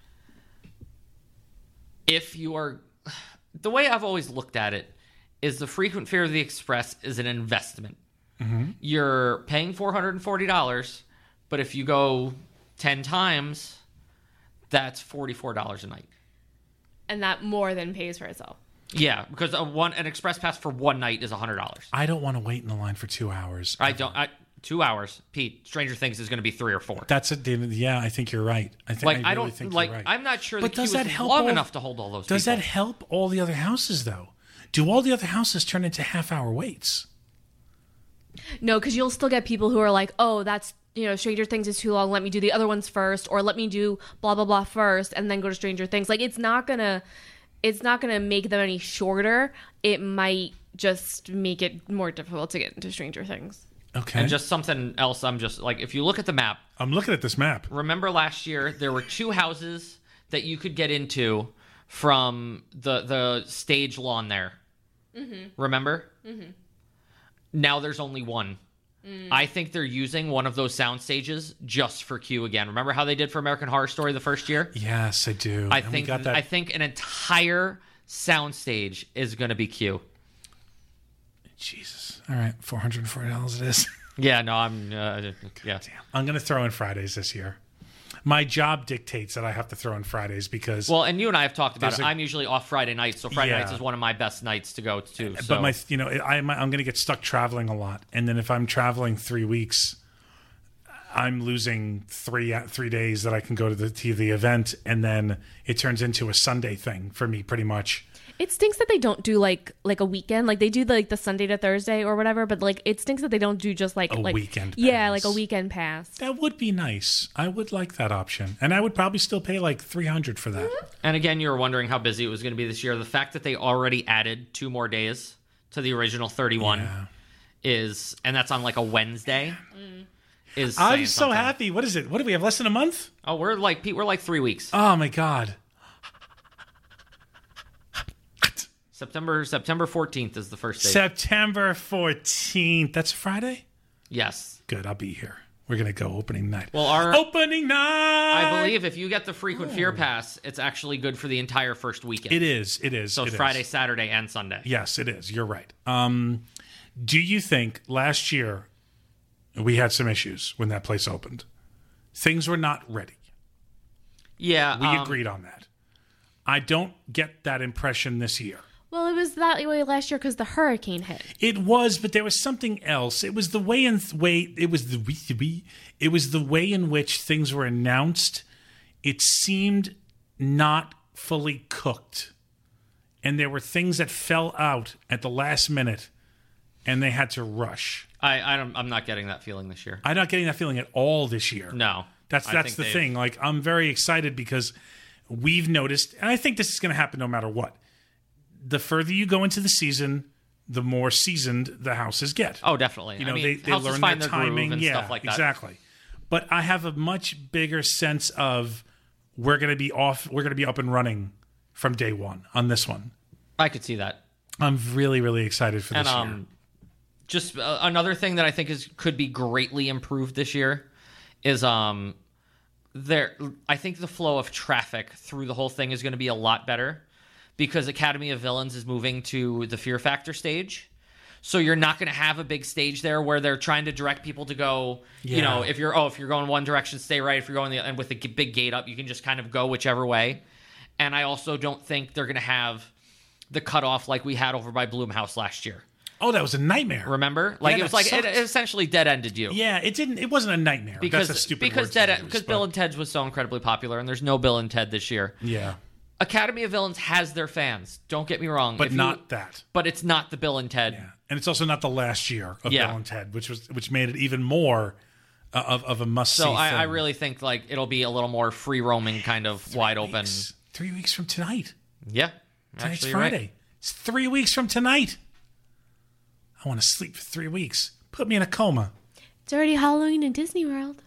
If you are, the way I've always looked at it is the frequent fear of the express is an investment. You're paying four hundred forty dollars, but if you go ten times, that's forty-four dollars a night. And that more than pays for itself. Yeah, because a one an express pass for one night is one hundred dollars. I don't want to wait in the line for two hours. I don't. I, two hours, Pete. Stranger Things is going to be three or four. That's a yeah. I think you're right. I think Like I, I, really don't think like. You're right. I'm not sure But the queue does is that help long all- enough to hold all those. Does people. that help all the other houses though? Do all the other houses turn into half hour waits? No, because you'll still get people who are like, oh, that's, you know, Stranger Things is too long. Let me do the other ones first, or let me do blah, blah, blah first, and then go to Stranger Things. Like, it's not going to, it's not going to make them any shorter. It might just make it more difficult to get into Stranger Things. Okay. And just something else. I'm just like, if you look at the map, I'm looking at this map. remember last year there were two houses that you could get into from the the stage lawn there. Mm-hmm. Remember? Mm-hmm. Now there's only one. Mm. I think they're using one of those sound stages just for Q again. Remember how they did for American Horror Story the first year? Yes, I do. I And we think got that. I think an entire sound stage is going to be Q. Jesus. All right, four hundred forty dollars it is. Yeah, no, I'm uh, yeah. Damn. I'm going to throw in Fridays this year. My job dictates that I have to throw in Fridays because. Well, and you and I have talked about There's it. a- I'm usually off Friday nights, so Friday Yeah. nights is one of my best nights to go to. but So. my, you know, I, I'm I'm going to get stuck traveling a lot, and then if I'm traveling three weeks, I'm losing three three days that I can go to the to the event, and then it turns into a Sunday thing for me, pretty much. It stinks that they don't do like like a weekend, like they do like the Sunday to Thursday or whatever. But like it stinks that they don't do just like A like weekend yeah, pass. like a weekend pass. That would be nice. I would like that option, and I would probably still pay like three hundred for that. And again, you were wondering how busy it was going to be this year. The fact that they already added two more days to the original thirty-one Yeah. is, and that's on like a Wednesday, is. I'm saying so something. happy. What is it? What do we have? Less than a month? Oh, we're like Pete. We're like three weeks. Oh my god! September September fourteenth is the first day. September fourteenth. That's Friday. yes. Good. I'll be here. We're gonna go opening night. Well, our Opening night. I believe if you get the frequent fear pass, it's actually good for the entire first weekend. it is. It is. So it is. Friday, Saturday, and Sunday. Yes, it is. You're right. Um, do you think last year we had some issues when that place opened? Things were not ready. Yeah, We um, agreed on that. I don't get that impression this year. Well, it was that way last year because the hurricane hit. It was, but there was something else. It was the way in way. It was the it was the way in which things were announced. It seemed not fully cooked, and there were things that fell out at the last minute, and they had to rush. I, I don't, I'm not getting that feeling this year. I'm not getting that feeling at all this year. No. That's I that's think the they've- thing. Like, I'm very excited because we've noticed, and I think this is going to happen no matter what. The further you go into the season, the more seasoned the houses get. Oh, definitely. You know, I mean, they, they houses learn find their their groove timing, and yeah, stuff like that. exactly. But I have a much bigger sense of we're going to be off. We're going to be up and running from day one on this one. I could see that. I'm really, really excited for this And um, year. just uh, another thing that I think is could be greatly improved this year is um, there. I think the flow of traffic through the whole thing is going to be a lot better because Academy of Villains is moving to the Fear Factor stage. So you're not going to have a big stage there where they're trying to direct people to go. You Yeah. know, if you're oh, if you're going one direction, stay right. If you're going the and with the g- big gate up, you can just kind of go whichever way. And I also don't think they're going to have the cutoff like we had over by Bloomhouse last year. Oh, that was a nightmare. Remember, like Yeah, it was that like it, sucked. it essentially dead ended you. Yeah, it didn't. It wasn't a nightmare. because That's a stupid because word dead to use, because but- Bill and Ted's was so incredibly popular, and there's no Bill and Ted this year. Yeah, Academy of Villains has their fans. Don't get me wrong, but If you- not that. But it's not the Bill and Ted. Yeah, and it's also not the last year of Yeah. Bill and Ted, which was which made it even more uh, of of a must see. So I, I really think like it'll be a little more free roaming, kind of wide open. Three weeks from tonight. Yeah, Tonight's actually, you're Friday. right. It's three weeks from tonight. I want to sleep for three weeks. Put me in a coma. It's already Halloween in Disney World.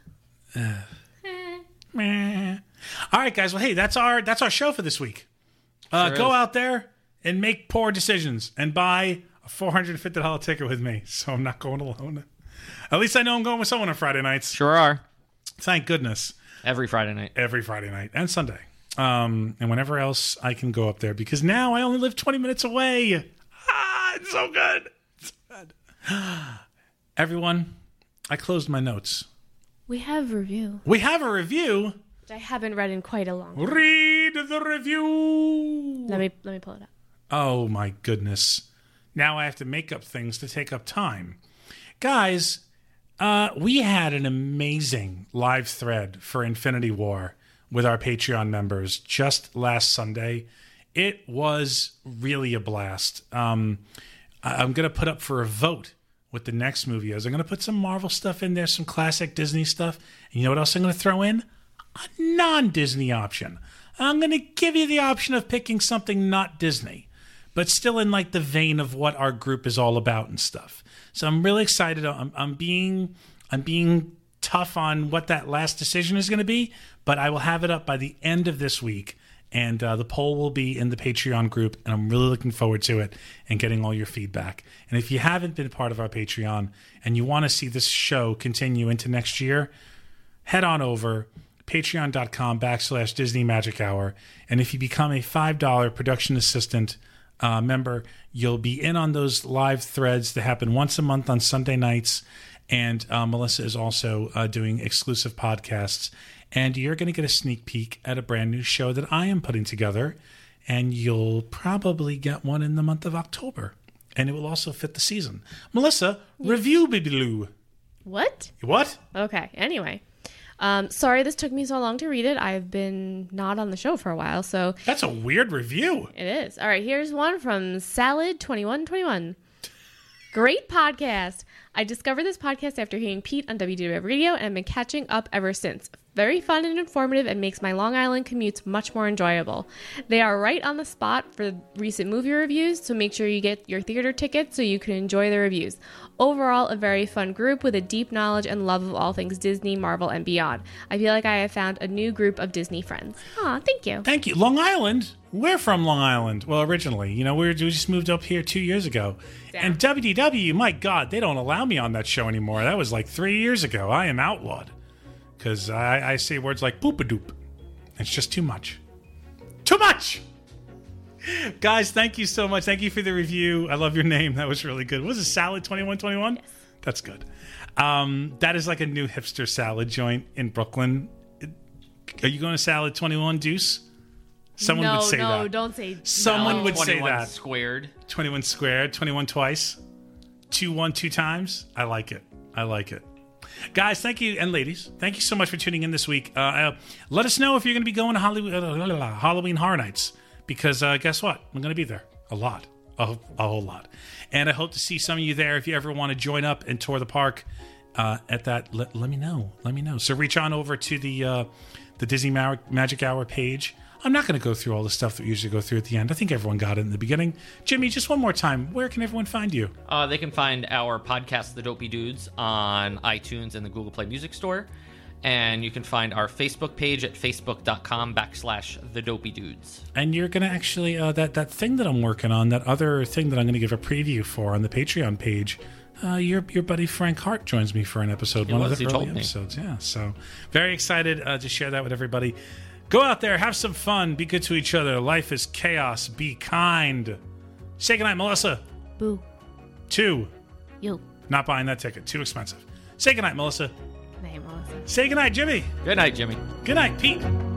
Meh. All right, guys. Well, hey, that's our that's our show for this week. Uh, Sure go is. out there and make poor decisions and buy a four hundred fifty dollars ticket with me, so I'm not going alone. At least I know I'm going with someone on Friday nights. Sure are. Thank goodness. Every Friday night. Every Friday night and Sunday, um, and whenever else I can go up there because now I only live twenty minutes away. Ah, it's so good. It's so good. Everyone, I closed my notes. We have a review, We have a review. which I haven't read in quite a long time. Read the review. Let me let me pull it up. Oh my goodness. Now I have to make up things to take up time. Guys, uh, we had an amazing live thread for Infinity War with our Patreon members just last Sunday. It was really a blast. Um, I- I'm going to put up for a vote what the next movie is. I'm going to put some Marvel stuff in there, some classic Disney stuff. And you know what else I'm going to throw in? A non-Disney option. I'm going to give you the option of picking something not Disney, but still in like the vein of what our group is all about and stuff. So I'm really excited. I'm, I'm being I'm being tough on what that last decision is going to be, but I will have it up by the end of this week, and uh, the poll will be in the Patreon group, and I'm really looking forward to it and getting all your feedback. And if you haven't been part of our Patreon and you want to see this show continue into next year, head on over patreon.com backslash Disney Magic Hour. And if you become a five dollars production assistant uh, member, you'll be in on those live threads that happen once a month on Sunday nights. And uh, Melissa is also uh, doing exclusive podcasts. And you're going to get a sneak peek at a brand new show that I am putting together. And you'll probably get one in the month of October. And it will also fit the season. Melissa, review Bibiloo. What? What? Okay. Anyway, um, sorry this took me so long to read it. I've been not on the show for a while, so That's a weird review. it is. All right, here's one from Salad twenty-one twenty-one. Great podcast. I discovered this podcast after hearing Pete on W D W Radio and have been catching up ever since. Very fun and informative and makes my Long Island commutes much more enjoyable. They are right on the spot for recent movie reviews, so make sure you get your theater tickets so you can enjoy the reviews. Overall, a very fun group with a deep knowledge and love of all things Disney, Marvel, and beyond. I feel like I have found a new group of Disney friends. Aw, thank you. Thank you. Long Island? We're from Long Island. Well, originally. You know, we, were, we just moved up here two years ago. Damn. And W D W, my God, they don't allow me on that show anymore. That was like three years ago. I am outlawed. Because I, I say words like boop-a-doop. It's just too much. Too much! Guys, thank you so much. Thank you for the review. I love your name. That was really good. What was it, Salad twenty-one twenty-one? Yes. That's good. Um, that is like a new hipster salad joint in Brooklyn. Are you going to Salad twenty-one, Deuce? Someone no, would say no, that. don't say Someone no. would say twenty-one that. squared. twenty-one squared, twenty-one twice. Two, one, two times. I like it. I like it. Guys, thank you, and ladies, thank you so much for tuning in this week. Uh, uh, let us know if you're going to be going to Halloween, uh, Halloween Horror Nights, because uh, guess what? I'm going to be there a lot, a, a whole lot. And I hope to see some of you there. If you ever want to join up and tour the park uh, at that, let, let me know. Let me know. So reach on over to the uh, the Disney Ma- Magic Hour page. I'm not going to go through all the stuff that we usually go through at the end. I think everyone got it in the beginning. Jimmy, just one more time. Where can everyone find you? Uh, they can find our podcast, The Dopey Dudes, on iTunes and the Google Play Music Store. And you can find our Facebook page at facebook.com backslash The Dopey Dudes. And you're going to actually, uh, that, that thing that I'm working on, that other thing that I'm going to give a preview for on the Patreon page, uh, your your buddy Frank Hart joins me for an episode, It one was, of the he early told me. episodes. Yeah, so very excited uh, to share that with everybody. Go out there, have some fun, be good to each other. Life is chaos. Be kind. Say goodnight, Melissa. Boo. Two. Yo. Not buying that ticket. Too expensive. Say goodnight, Melissa. Name Melissa. Say goodnight, Jimmy. Good night, Jimmy. Good night, Pete.